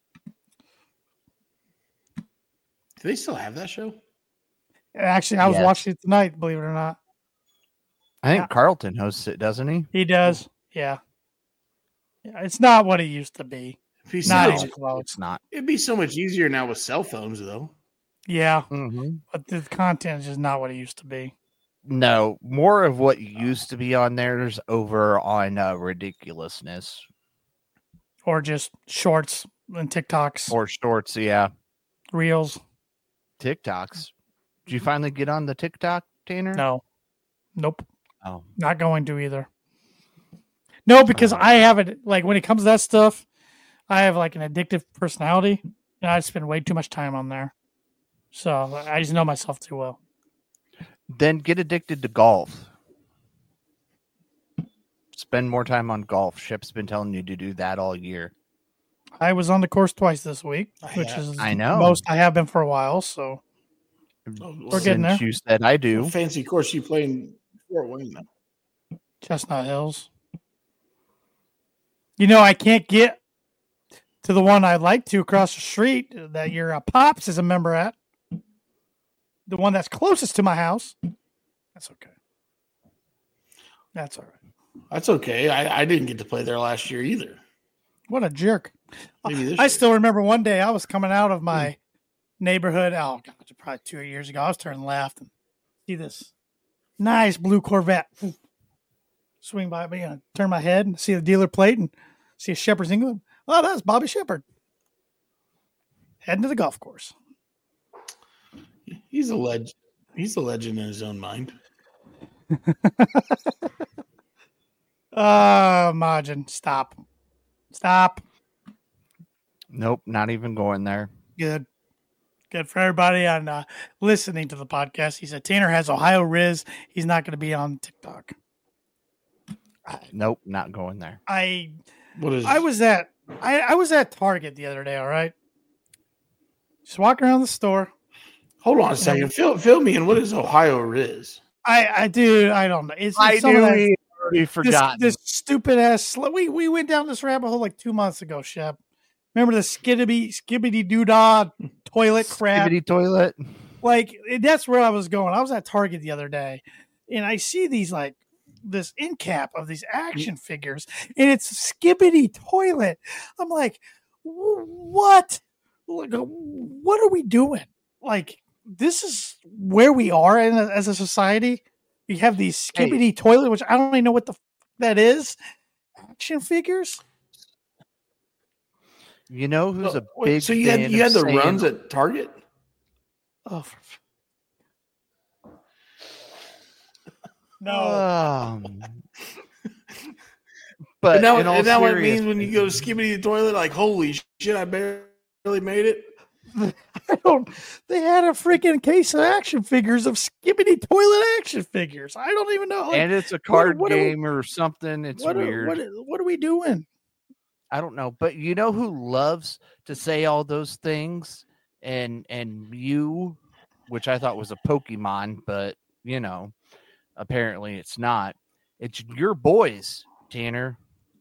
Do they still have that show? Actually, I was Yes. watching it tonight, believe it or not. I think Yeah. Carlton hosts it, doesn't he? He does. Yeah. Yeah. It's not what it used to be. It'd be, Not so, even close. It's not. it'd be so much easier now with cell phones, though. Yeah. Mm-hmm. But the content is just not what it used to be. No, more of what used to be on there is over on uh, ridiculousness Or just shorts and TikToks, or shorts. Yeah, reels. TikToks. Did you finally get on the TikTok, Tanner? No. Nope. Oh, Not going to either. No, because Oh. I have it, like, when it comes to that stuff, I have, like, an addictive personality, and I spend way too much time on there. So I just know myself too well. then get addicted to golf. Spend more time on golf. Ship's been telling you to do that all year. I was on the course twice this week, I which have. is I the know. most I have been for a while. So Oh, We're getting Since there. you said I do. What fancy course you play in Fort Wayne, though? Chestnut Hills. You know, I can't get to the one I'd like to across the street that your uh, Pops is a member at. The one that's closest to my house. That's okay. That's all right. That's okay. I, I didn't get to play there last year either. What a jerk. Maybe this I year. still remember one day I was coming out of my mm. neighborhood. Oh, God, probably two years ago. I was turning left and see this nice blue Corvette swing by me. And I turn my head and see the dealer plate and see a Shepherd's England. Oh, that's Bobby Shepherd. Heading to the golf course. He's a legend. He's a legend in his own mind. Uh, Majin, stop. Stop. Nope, not even going there. Good. Good for everybody on uh, listening to the podcast. He said Tanner has Ohio Riz. He's not going to be on TikTok. I, nope, not going there. I what is I was at I, I was at Target the other day, all right? Just walking around the store. Hold on a second. Fill, fill me in. What is Ohio Riz? I, I do. I don't know. It's, it's I some knew of that, he already forgot. This, this stupid ass. We we went down this rabbit hole like two months ago, Shep. Remember the skibbity skibbity doo dah toilet crap? Skibbity toilet. Like that's where I was going. I was at Target the other day, and I see these like this end cap of these action figures, and it's skibbity toilet. I'm like, what? Like, what are we doing? Like. This is where we are in a, as a society. We have these skibbity hey. toilet, which I don't even know what the f- that is. Action figures. You know who's so, a big wait, so you had you had the saying, runs at Target? Oh no. Um, but now, and now what it means when you go to skibbity toilet, like holy shit, I barely made it. I don't. They had a freaking case of action figures of skibbity toilet action figures. I don't even know. Like, and it's a card what, what game we, or something. It's what weird. Are, what, what are we doing? I don't know. But you know who loves to say all those things? And and you, which I thought was a Pokemon, but you know, apparently it's not. It's your boys, Tanner.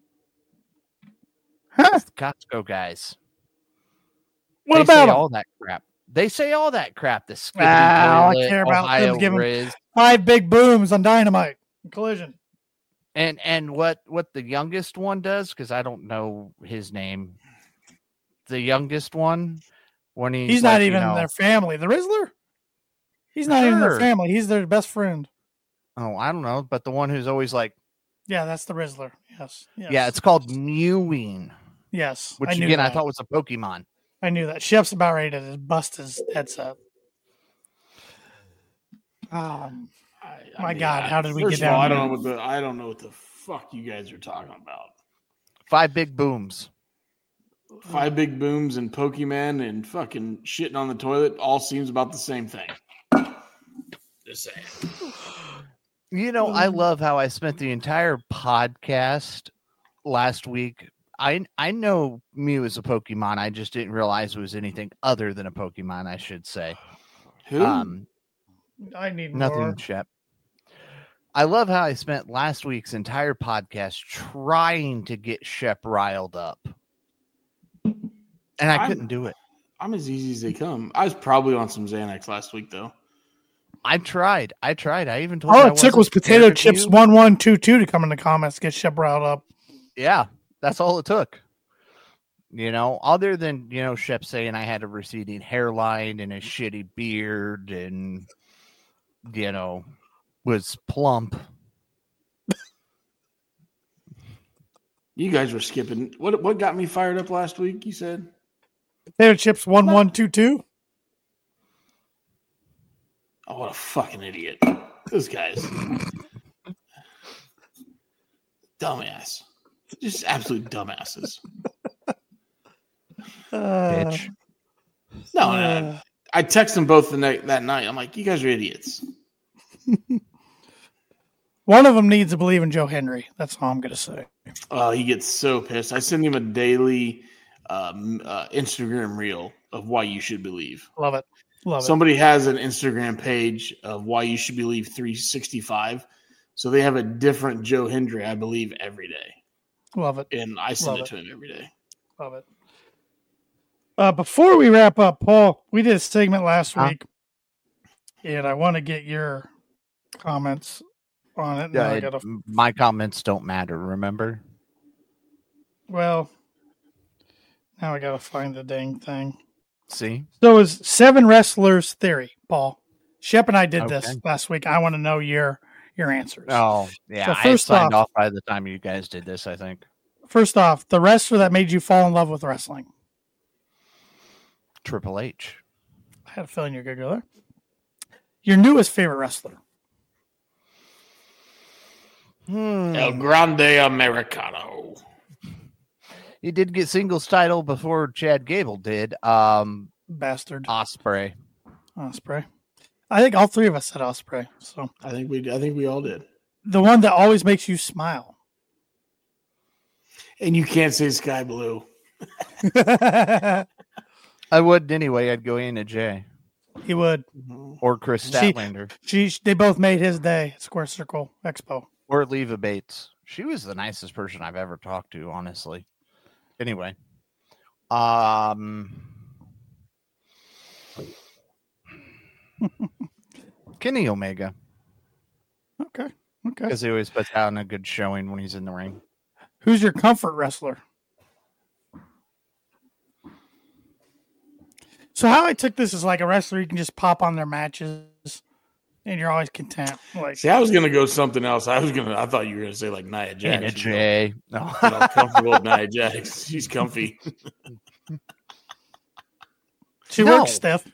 Huh? It's the Costco guys. What they about say them? all that crap? They say all that crap. The ah, toilet, I care about Ohio them giving Riz. five big booms on Dynamite Collision. And and what what the youngest one does, because I don't know his name. The youngest one, when he's, he's like, not even you know, in their family. The Rizzler, he's not sure. even in their family. He's their best friend. Oh, I don't know, but the one who's always like, yeah, that's the Rizzler. Yes, yes. yeah, it's called Mewing. Yes, which I knew again that. I thought was a Pokemon. I knew that. Chef's about ready to just bust his headset. Um, I, I my mean, God, I, how did we first get of all, down I here? don't know what the I don't know what the fuck you guys are talking about. Five big booms. Five big booms and Pokemon and fucking shitting on the toilet all seems about the same thing. Just saying. You know, I love how I spent the entire podcast last week. I I know Mew is a Pokemon. I just didn't realize it was anything other than a Pokemon, I should say. Who? Um, I need nothing, more. Shep. I love how I spent last week's entire podcast trying to get Shep riled up. And I I'm, couldn't do it. I'm as easy as they come. I was probably on some Xanax last week, though. I tried. I tried. I even told All you I it took wasn't was potato scared of chips you. one one two two to come in the comments to get Shep riled up. Yeah, that's all it took. You know, other than, you know, Shep saying I had a receding hairline and a shitty beard and, you know, was plump. You guys were skipping. What what got me fired up last week, you said? Potato chips one one two two. Oh, what a fucking idiot. Those guys. Dumbass. Just absolute dumbasses. Uh, Bitch. No, uh, no. I texted them both the night, that night. I'm like, you guys are idiots. One of them needs to believe in Joe Henry. That's all I'm going to say. Oh, he gets so pissed. I send him a daily um, uh, Instagram reel of why you should believe. Love it. Love Somebody has an Instagram page of why you should believe three sixty-five. So they have a different Joe Hendry, I believe, every day. it. Love it. And I send Love it, it. to him every day. Love it. Uh, before we wrap up, Paul, we did a segment last Huh? week, and I want to get your comments on it. Now Yeah, I it- gotta, my comments don't matter. Remember? well, now I gotta find the dang thing. See, So is seven wrestlers theory, Paul. Shep and I did this Okay. last week. I want to know your your answers. oh yeah, So I had first signed off- off by the time you guys did this. I think First off, the wrestler that made you fall in love with wrestling. Triple H. I had a feeling you're gonna go there. Your newest favorite wrestler. Hmm. El Grande Americano. He did get singles title before Chad Gable did. Um, Bastard. Osprey. Osprey. I think all three of us said Osprey. So I think we I think we all did. the one that always makes you smile. And you can't say Sky Blue. I wouldn't anyway. I'd go Anna Jay He would. or Chris She- Statlander She, they both made his day at Square Circle Expo. or Leva Bates. She was the nicest person I've ever talked to, honestly. Anyway, um, Kenny Omega, Okay. Okay. because he always puts out a good showing when he's in the ring. Who's your comfort wrestler? So how I took this is like a wrestler you can just pop on their matches and you're always content. Like See, I was gonna go something else. I was gonna I thought you were gonna say like Nia Jax. Anna Jay. No. You know, comfortable with Nia Jax. She's comfy. she No. works stiff.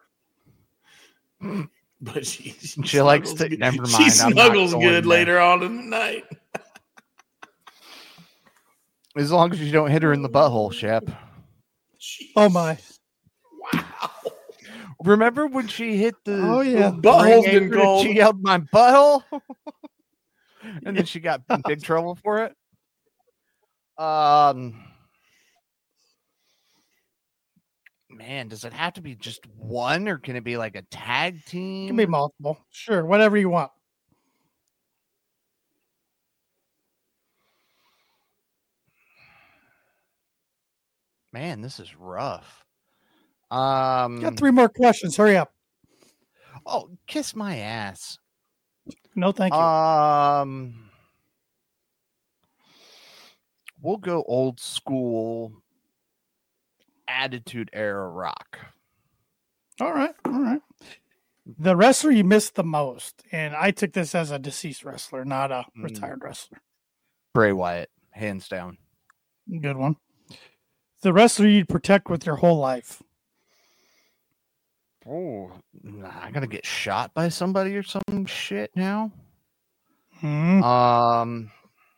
But she she, She likes snuggles to- good. never She mind, I'm not snuggles going good there. later on in the night. As long as you don't hit her in the butthole, Shep. Oh my. Wow. Remember when she hit the Oh, yeah. the Butthole's ring been apron and cold. She yelled my butthole, and then she got in big trouble for it. Um, man, does it have to be just one, or can it be like a tag It team? can be multiple. Sure, whatever you want. Man, this is rough. Um, Got three more questions. Hurry up. oh, kiss my ass. No, thank you. Um, we'll go old school Attitude Era Rock. all right. All right. The wrestler you missed the most, and I took this as a deceased wrestler, not a Mm. retired wrestler. Bray Wyatt, hands down. Good one. The wrestler you'd protect with your whole life. Oh, I gotta get shot by somebody or some shit now. Hmm. Um,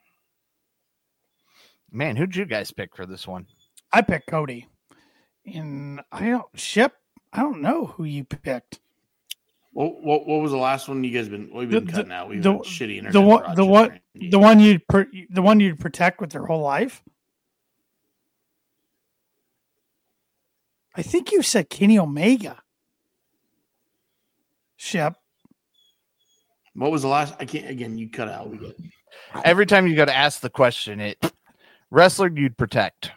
man, who'd you guys pick for this one? I picked Cody, and I don't. Shep, I don't know who you picked. What, what what was the last one you guys been we've been The- cutting out? We've the- been shitty internet. The for one, the Rochester, one, Indiana. the one you'd per, the one you'd protect with your whole life. I think you said Kenny Omega. Shep. What was the last? I can't. Again, you cut out. We get. Every time you got to ask the question, it wrestler you'd protect.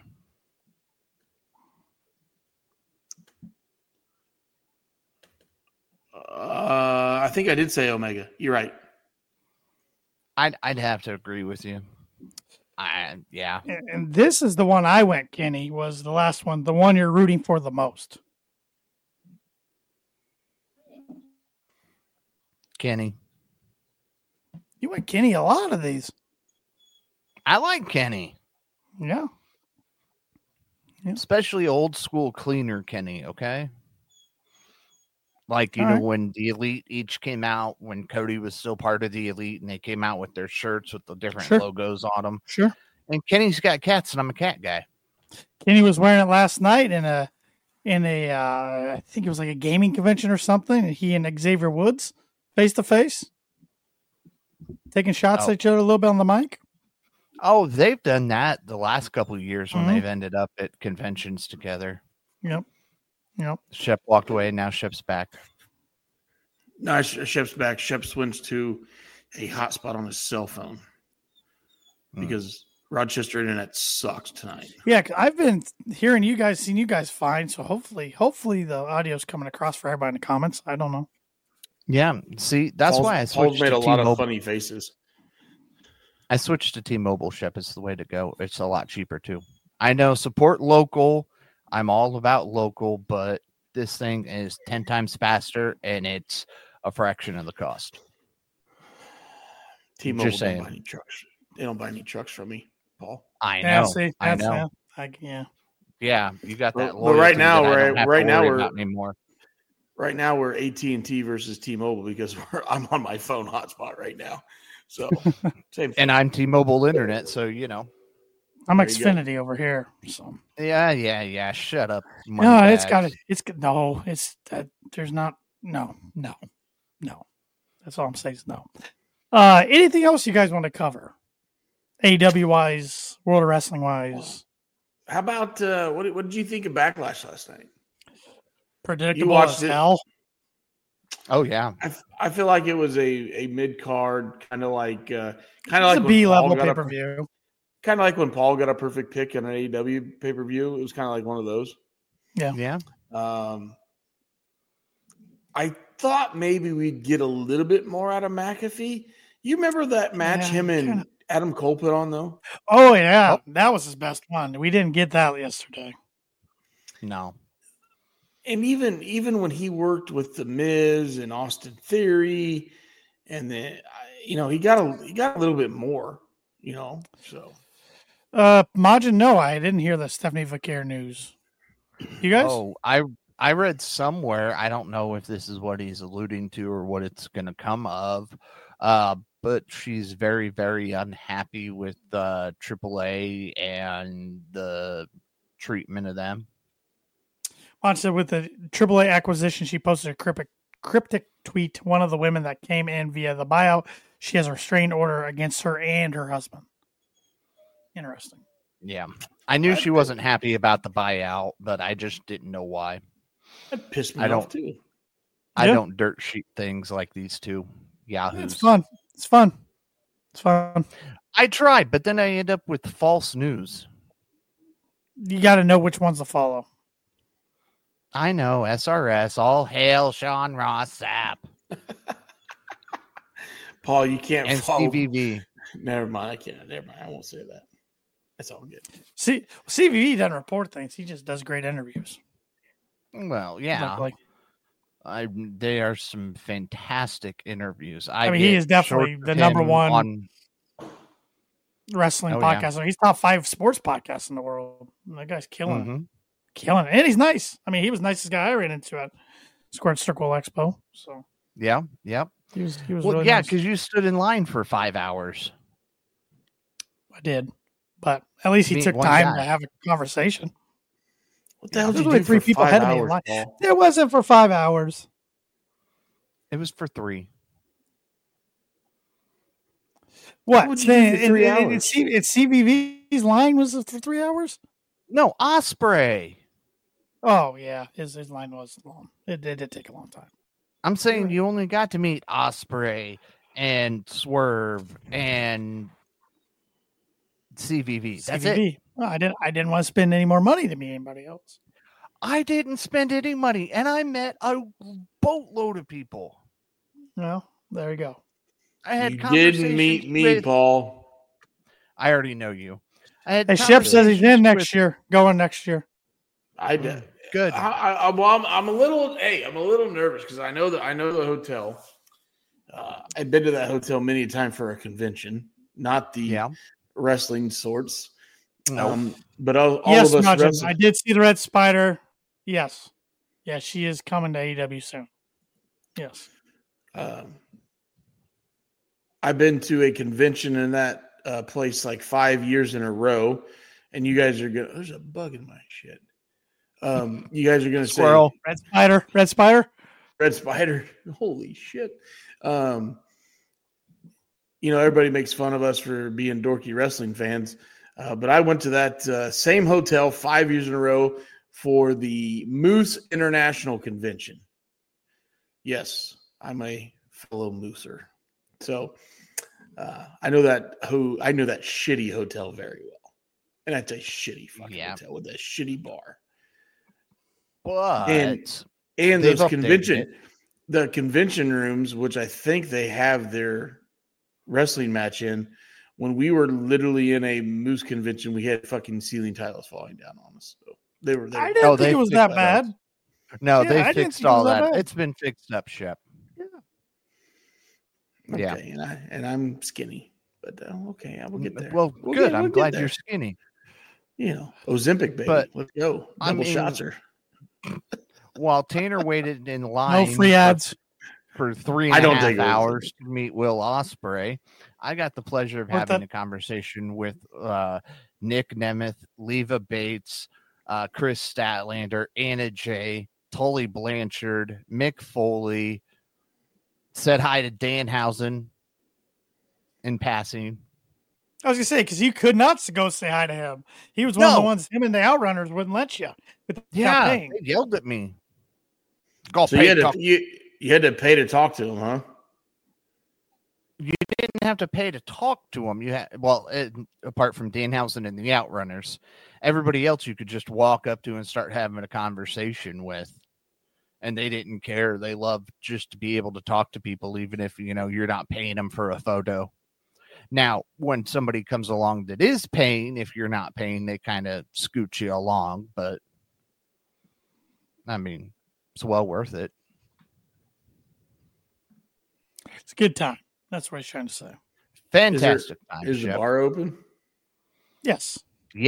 Uh, I think I did say Omega. You're right. I'd I'd have to agree with you. I yeah. And, and this is the one I went. Kenny was the last one. The one you're rooting for the most. Kenny. You went Kenny a lot of these. I like Kenny, Yeah. especially old school cleaner Kenny. Okay. Like, you All know, right. when the Elite each came out, when Cody was still part of the Elite, and they came out with their shirts with the different Sure. logos on them. Sure. And Kenny's got cats, and I'm a cat guy. Kenny was wearing it last night in a in a uh, I think it was like a gaming convention or something. And he and Xavier Woods face to face, taking shots Oh. at each other a little bit on the mic. Oh, they've done that the last couple of years when Mhm. they've ended up at conventions together. Yep. Yep. Shep walked away, and now Shep's back. No, Sh- Shep's back. Shep went to a hotspot on his cell phone Hmm. because Rochester internet sucks tonight. Yeah, 'cause I've been hearing you guys, seeing you guys fine. So hopefully, hopefully the audio's coming across for everybody in the comments. I don't know. Yeah, see, that's Paul's, why I Paul's switched made to a lot T-Mobile. of funny faces. I switched to T-Mobile Shep. It's the way to go. It's a lot cheaper too. I know, support local. I'm all about local, but this thing is ten times faster and it's a fraction of the cost. T-Mobile Just don't saying. buy any trucks. They don't buy any trucks from me, Paul. I Yeah, know. see, I that's, know. yeah, I, yeah. Yeah, you got that But- but loyalty right now, that I don't right- have right to now worry we're- about anymore. Right now we're A T and T versus T-Mobile because we're, I'm on my phone hotspot right now. So same. And I'm T-Mobile Internet, so you know. I'm There you go. Xfinity over here. So Yeah, yeah, yeah. Shut up. no, it's got moneybags. it. It's good. No, it's that. There's not. No, no, no. That's all I'm saying is no. Uh, anything else you guys want to cover? A E W wise, World of Wrestling wise, How about uh, what? What did you think of Backlash last night? predictable watched as it? hell. Oh yeah. I, f- I feel like it was a, a mid card kind of like uh, kind It's of like a when B Paul level got pay a- per view. kind of like when Paul got a perfect pick on an A E W pay per view. It was kind of like one of those. Yeah. Um, I thought maybe we'd get a little bit more out of McAfee. You remember that match Yeah, him and kinda. Adam Cole put on though? Oh yeah, that was his best one. We didn't get that yesterday. No. And even even when he worked with the Miz and Austin Theory, and then you know he got a he got a little bit more, you know. So Uh, Majin, no, I didn't hear the Stephanie Vaquer news. You guys? Oh, I I read somewhere. I don't know if this is what he's alluding to or what it's going to come of. Uh, but she's very, very unhappy with uh, triple A and the treatment of them. Maj said with the triple A acquisition, she posted a cryptic, cryptic tweet. One of the women that came in via the buyout, she has a restraining order against her and her husband. Interesting. Yeah, I knew she wasn't happy about the buyout, but I just didn't know why. that pissed me I off don't- too. I Yeah. don't dirt sheet things like these two yahoos. It's fun. It's fun. It's fun. I tried, but then I end up with false news. You got to know which ones to follow. I know, S R S, all hail Sean Ross Sapp Paul, you can't and follow. C V V. Never mind. I can't. Never mind. I won't say that. That's all good. See, C V V doesn't report things. He just does great interviews. Well, yeah, Like, I they are some fantastic interviews. I, I mean, he get is definitely short the of number him one on. wrestling Oh, yeah. podcaster. He's top five sports podcasts in the world. That guy's killing it. Mhm. Killing it. And he's nice. I mean, he was the nicest guy I ran into at Squared Circle Expo. So Yeah, yep. he was he was Well, really yeah, nice. because you stood in line for five hours. I did. But at least he Meet took one time guy. to have a conversation. What the hell There's did you only do three for people five ahead of me in hours, line. Paul? It wasn't for five hours. It was for three. What? would you do for It- three it- it- hours? It's, C- it's C V V's line was for three hours? No, Osprey. Oh, yeah. His, his line was long. It, it did take a long time. I'm saying you only got to meet Osprey and Swerve and C V V. That's it. C V V. Well, I didn't. I didn't want to spend any more money to meet anybody else. I didn't spend any money, and I met a boatload of people. Well, there you go. I had You didn't meet conversations me, with- Paul. I already know you. I had Hey, Shep says he's in conversations next with- year. Going next year. I did. Good. I, I, I, well, I'm, I'm a little. Hey, I'm a little nervous because I know that I know the hotel. Uh, I've been to that hotel many a time for a convention, not the Yeah. wrestling sorts. No. Um, but all, all yes, of us. Majin, wrestling- I did see the Red Spider. Yes. Yeah, she is coming to A E W soon. Yes. Um, I've been to a convention in that uh, place like five years in a row, and you guys are gonna. There's a bug in my shit. Um, you guys are gonna Squirrel. say Red Spider. Red Spider. Red Spider. Holy shit! Um, you know, everybody makes fun of us for being dorky wrestling fans, uh, but I went to that uh, same hotel five years in a row for the Moose International Convention. Yes, I'm a fellow Mooser. So uh, I know that who I know that shitty hotel very well, and that's a shitty fucking Yeah. hotel with a shitty bar But and- and They've those updated convention. it. the convention rooms, which I think they have their wrestling match in, when we were literally in a Moose convention, we had fucking ceiling tiles falling down on us. So they were there. I didn't Oh, think they it was fixed that that. bad. No, Yeah, they I didn't fixed think it was all that that. bad. It's been fixed up, Shep. Okay, Yeah. and, I, and I'm skinny, but uh, okay, I will get there. Well, We'll good. get- I'm we'll get glad there. you're skinny. You know, Ozempic, baby. But, Let's go. I Double mean, shots her. While Tanner waited in No line free ads. for three I and a don't half think it was- hours to meet Will Ospreay, I got the pleasure of Worth having it. a conversation with uh, Nick Nemeth, Leva Bates, uh, Chris Statlander, Anna Jay, Tully Blanchard, Mick Foley. Said hi to Danhausen in passing. I was gonna say because you could not go say hi to him. He was one of No. the ones. Him and the Outrunners wouldn't let you. Without Yeah, paying. they yelled at me. Go So pay you had, talk- to, you, you had to pay to talk to him, huh? You didn't have to pay to talk to them. You had, well, it, apart from Danhausen and the Outrunners, everybody else you could just walk up to and start having a conversation with. And they didn't care. They loved just to be able to talk to people, even if, you know, you're not paying them for a photo. Now, when somebody comes along that is paying, if you're not paying, they kind of scoot you along. But, I mean, it's well worth it. It's a good time. That's what he's trying to say. Fantastic time. Is the Shep. bar open? Yes.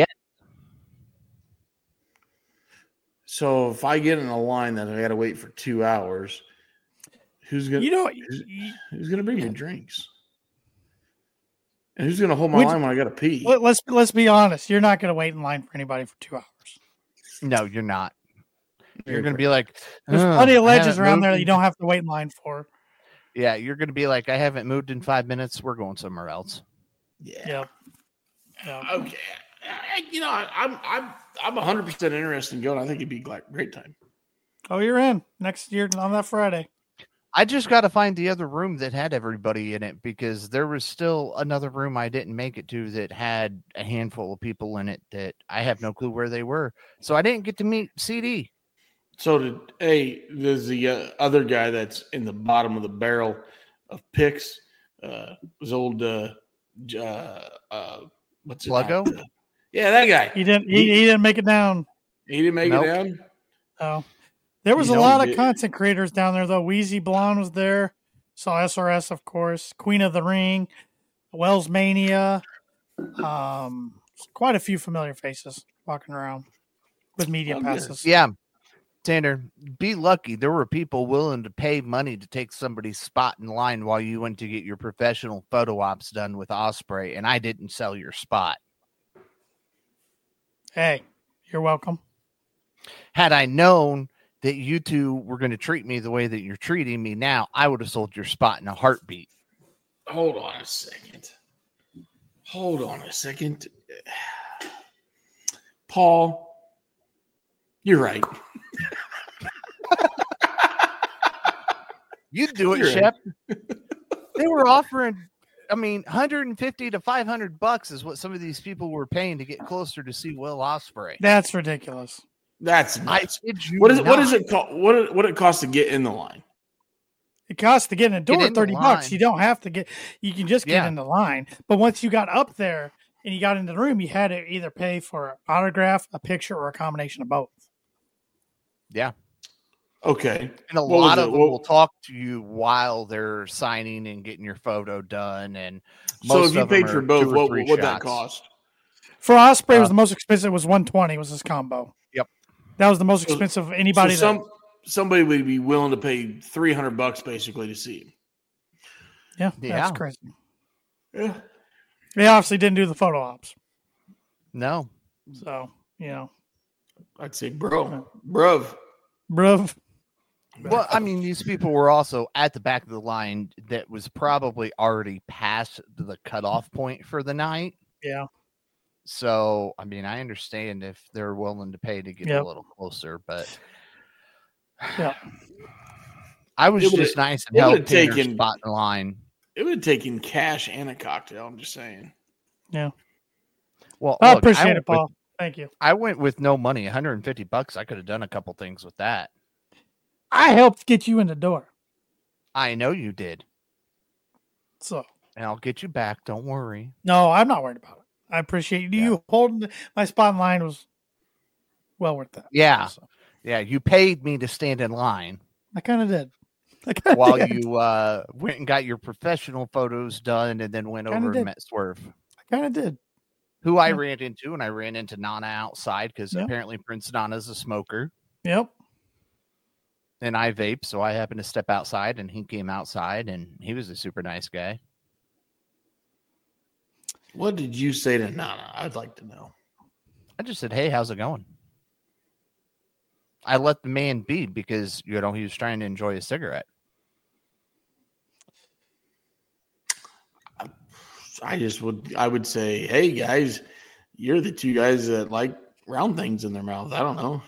So if I get in a line that I got to wait for two hours, who's gonna You know, who's, you- who's gonna bring me drinks? And who's gonna hold my Would- line when I got to pee? let, let's let's be honest. You're not going to wait in line for anybody for two hours. No, you're not. You're going to be like, There's "Ugh, plenty of I ledges haven't around moved there that in you don't have to wait in line for. Yeah, you're going to be like, I haven't moved in five minutes. We're going somewhere else. Yeah. Yep. Yeah. Okay. I, you know, I, I'm I'm I'm one hundred percent interested in going. I think it'd be like great time. Oh, you're in next year on that Friday. I just got to find the other room that had everybody in it because there was still another room I didn't make it to that had a handful of people in it that I have no clue where they were. So I didn't get to meet C D. So did hey, there's the uh, other guy that's in the bottom of the barrel of picks. Uh, was old uh, j- uh, uh what's it? Pluggo? Uh, yeah, that guy. He didn't. He, he didn't make it down. He didn't make Nope. it down. Oh, there was You a know, lot he of did- content creators down there though. Wheezy Blonde was there. Saw S R S, of course. Queen of the Ring, Wells Mania. Um, quite a few familiar faces walking around with media Oh, good. passes. Yeah. Tanner, be lucky. There were people willing to pay money to take somebody's spot in line while you went to get your professional photo ops done with Osprey, and I didn't sell your spot. Hey, you're welcome. Had I known that you two were going to treat me the way that you're treating me now, I would have sold your spot in a heartbeat. Hold on a second. Hold on a second. Paul, you're right. You'd do it, You're Shep. They were offering, I mean, one hundred fifty to five hundred bucks is what some of these people were paying to get closer to see Will Ospreay. That's ridiculous. That's I nuts. kid you What is it? What not. is it called? What it, what it costs to get in the line? It costs to get in the door in the thirty bucks. line. You don't have to get. You can just get Yeah. in the line. But once you got up there and you got into the room, you had to either pay for an autograph, a picture, or a combination of both. Yeah. Okay. And a What was lot it? of them What- will talk to you while they're signing and getting your photo done. And So most if you of them paid for are both, two or what three would that shots. cost? For Osprey, Uh, was the most expensive. Was one twenty. Was his combo. Yep. That was the most So- expensive of So anybody. that- some somebody would be willing to pay three hundred bucks basically to see him. yeah, Yeah. that's crazy. Yeah. They obviously didn't do the photo ops, No. so you know, I'd say, bro, bruv. bruv. Well, I mean, these people were also at the back of the line that was probably already past the cutoff point for the night. Yeah, So, I mean, I understand if they're willing to pay to get Yep. a little closer, but yeah. I was It would've- just nice and it held would've Tanner's taken- spot in the line. It would have taken cash and a cocktail. I'm just saying. Yeah. Well, I look, appreciate went it, Paul. With, Thank you. I went with no money, one hundred fifty bucks. I could have done a couple things with that. I helped get you in the door. I know you did. So, and I'll get you back. Don't worry. No, I'm not worried about it. I appreciate you Yeah. holding my spot in line was well worth that. Yeah. So, Yeah. You paid me to stand in line I kind of did. I kinda while did. you uh, went and got your professional photos done and then went Kinda over did. and met Swerve, I kind of did. who I Yeah. ran into. And I ran into Nana outside because Yep. apparently Prince Nana's a smoker. Yep. And I vape. So I happened to step outside and he came outside and he was a super nice guy. What did you say to Nana? I'd like to know. I just said, hey, how's it going? I let the man be because, you know, he was trying to enjoy a cigarette. I just would, I would say, hey guys, you're the two guys that like round things in their mouth. I don't know.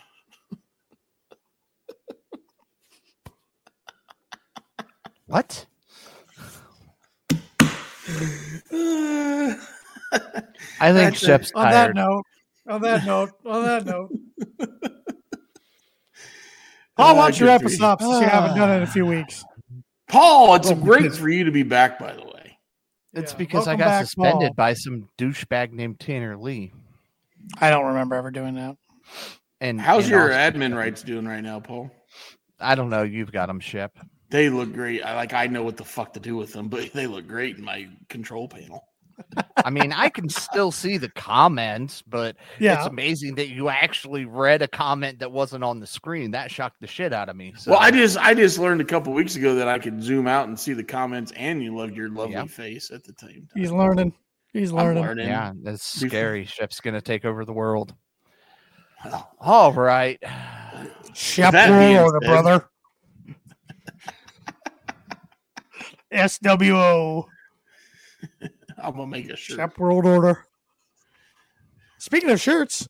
What? I think That's a- Shep's On that tired. note, on that note, on that note. Paul, why don't you good wrap for us you. up since you haven't done it in a few weeks? Paul, it's Oh, great because- for you to be back, by the way. It's Yeah. because I Welcome got back, suspended Paul. by some douchebag named Tanner Lee. I don't remember ever doing that. And How's and your Austin. admin rights doing right now, Paul? I don't know. You've got them, Shep. They look great. I like I know what the fuck to do with them, but they look great in my control panel. I mean, I can still see the comments, but Yeah. it's amazing that you actually read a comment that wasn't on the screen. That shocked the shit out of me. So, Well, I just I just learned a couple weeks ago that I could zoom out and see the comments, and you loved your lovely Yeah. face at the same time. He's learning. He's I'm learning. learning. yeah, that's Before- scary. Shep's going to take over the world. Well, All right. Shep That being order, said- brother. S W O. I'm gonna make a shirt. Shep World Order. Speaking of shirts,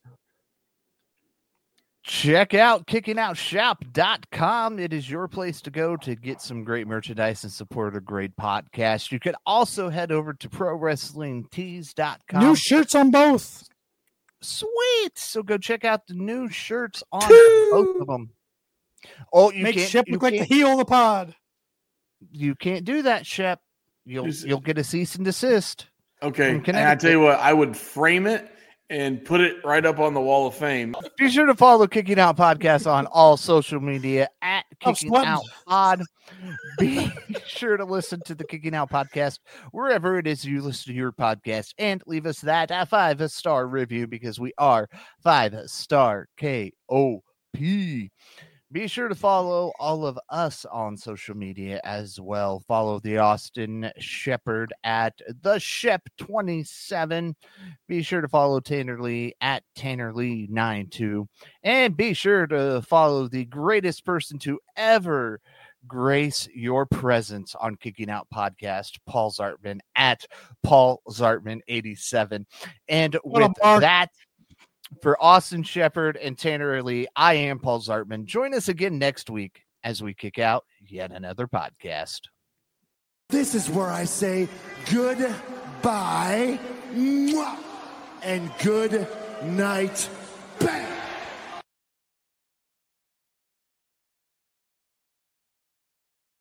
Check out kicking out shop dot com. It is your place to go to get some great merchandise and support a great podcast. You could also head over to pro wrestling tees dot com. new shirts on both. Sweet. So go check out the new shirts on Two. both of them. Oh, you Make can't, Shep you, look like the can't heel of the pod. you can't do that, Shep. You'll Who's- you'll get a cease and desist. Okay, From and I Connecticut. tell you what, I would frame it and put it right up on the wall of fame. Be sure to follow Kicking Out Podcast on all social media at I'm Kicking sweating. Out Pod. Be sure to listen to the Kicking Out Podcast wherever it is you listen to your podcast and leave us that a five star review because we are five star K O P. Be sure to follow all of us on social media as well. Follow the Austin Shepherd at the Shep twenty-seven. Be sure to follow Tanner Lee at Tanner Lee ninety-two. And be sure to follow the greatest person to ever grace your presence on Kicking Out Podcast, Paul Zartman at Paul Zartman eighty-seven. And What a with mark. that, for Austin Shepherd and Tanner Lee, I am Paul Zartman. Join us again next week as we kick out yet another podcast. This is where I say goodbye mwah, and good night. Bang!